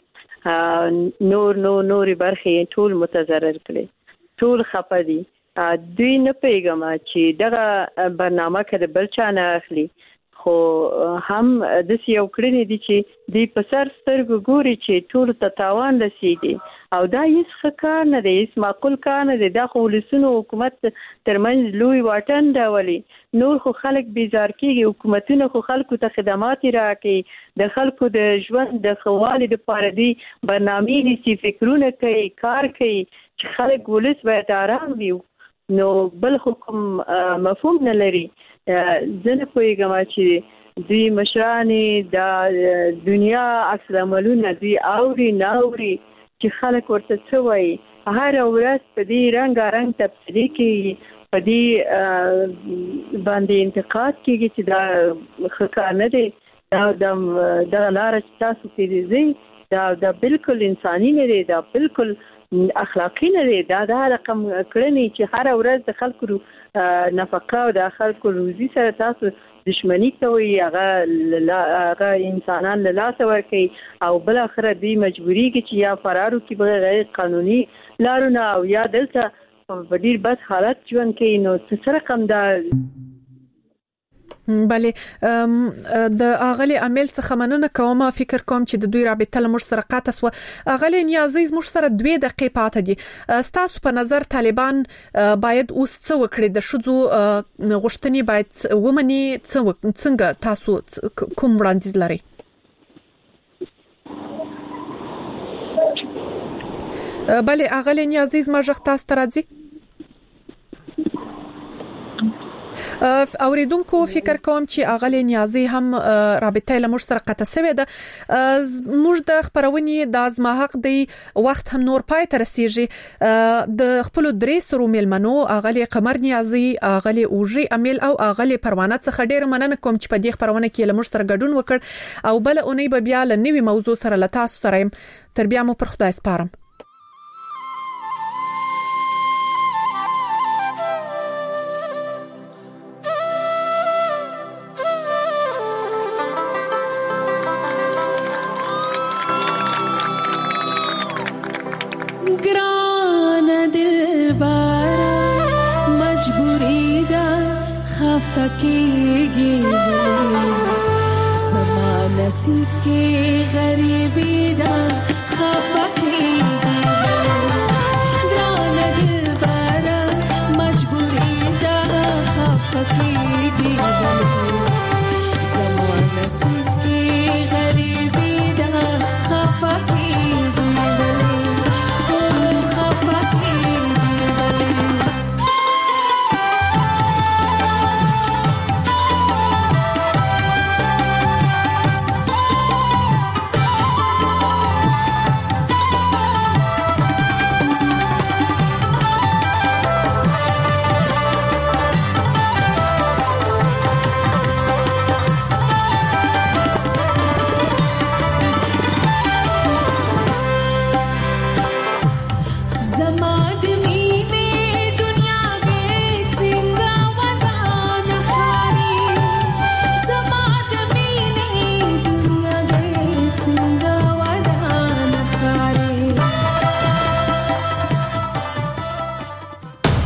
Speaker 10: کړو نور برخې ټول متضرر کړي ټول خپدي دوی نه پیغام چې دغه برنامه کړه بل چا نه اخلي خو هم د یو کړنې دي چې دی په سر سترګو ګوري چې ټول ته تاوان رسیدي او دا هیڅ کار نه دی هیڅ معقول کار نه دی دا خو ولسونو حکومت ترمنځ لوی واټن راولي نور خو خلک بیزار کیږي حکومتونه خو خلکو ته خدمات راکړي د خلکو د ژوند د خوالي د پاره دی برنامې دي فکرونه کوي کار کوي چې خلک ولس باید آرام وي نو بل حکم مفهوم نه لري زنه کویګم چې دوی مشرانې د دنیا عکس العملونه دوی اوري ناوري چې خلک ورته څه وایي هر ورځ په دې رنګ تبصرې کې په دې باندې انتقاد کیږي چې دا ښه نه دی دا لار چې تاسو پیږئ دا بالکل انساني نه دی دا بالکل اخلاقی نه دی دا رقم کړنی چې هر ورځ د خلکو نفقه او د خلکو روزي سره تاسو دشمنی کوي هغه انسانان له لاس ورکي او بل اخر دی مجبوری کې چې یا فرارو کې بغیر غیر قانوني لارونه او یا دلته په ډیر بد حالت ژوند کوي نو څه رقم دا
Speaker 4: بله د اغلی عمل څخه مننه کوم فکر کوم چې د دوی رابطه له موږ سره قاطع سو اغلی نیازي موږ سره 2 دقیقې پاتې دي ستاسو په نظر طالبان باید اوس څه وکړي د شذو غوښتنې باید ومني څنګه تاسو کوم وړاندیز لري بله اغلی نیازي ما ژغ تاسو ته راځي اوریدونکو فکر کوم چې اغلی نیازي هم رابطه له مشترک قطع سوی ده. موږ د خبرونې د ازمحق دی وخت هم نور پای ته رسیږي. د خپل درې سرو ملمنو اغلی قمر نیازي، اغلی اوجي امیل او اغلی پروانه څخه ډیر مننه کوم چې په دې خبرونه کې له مشترک ګډون وکړ او بل اونۍ به بیا له نوې موضوع سره له تاسو سره تر بیا مو پر خدای سپارم.
Speaker 12: फकीगी समा नसीब के गरीबी दा खफकीगी ग्रान दिल बारा मजबूरी दा खफकीगी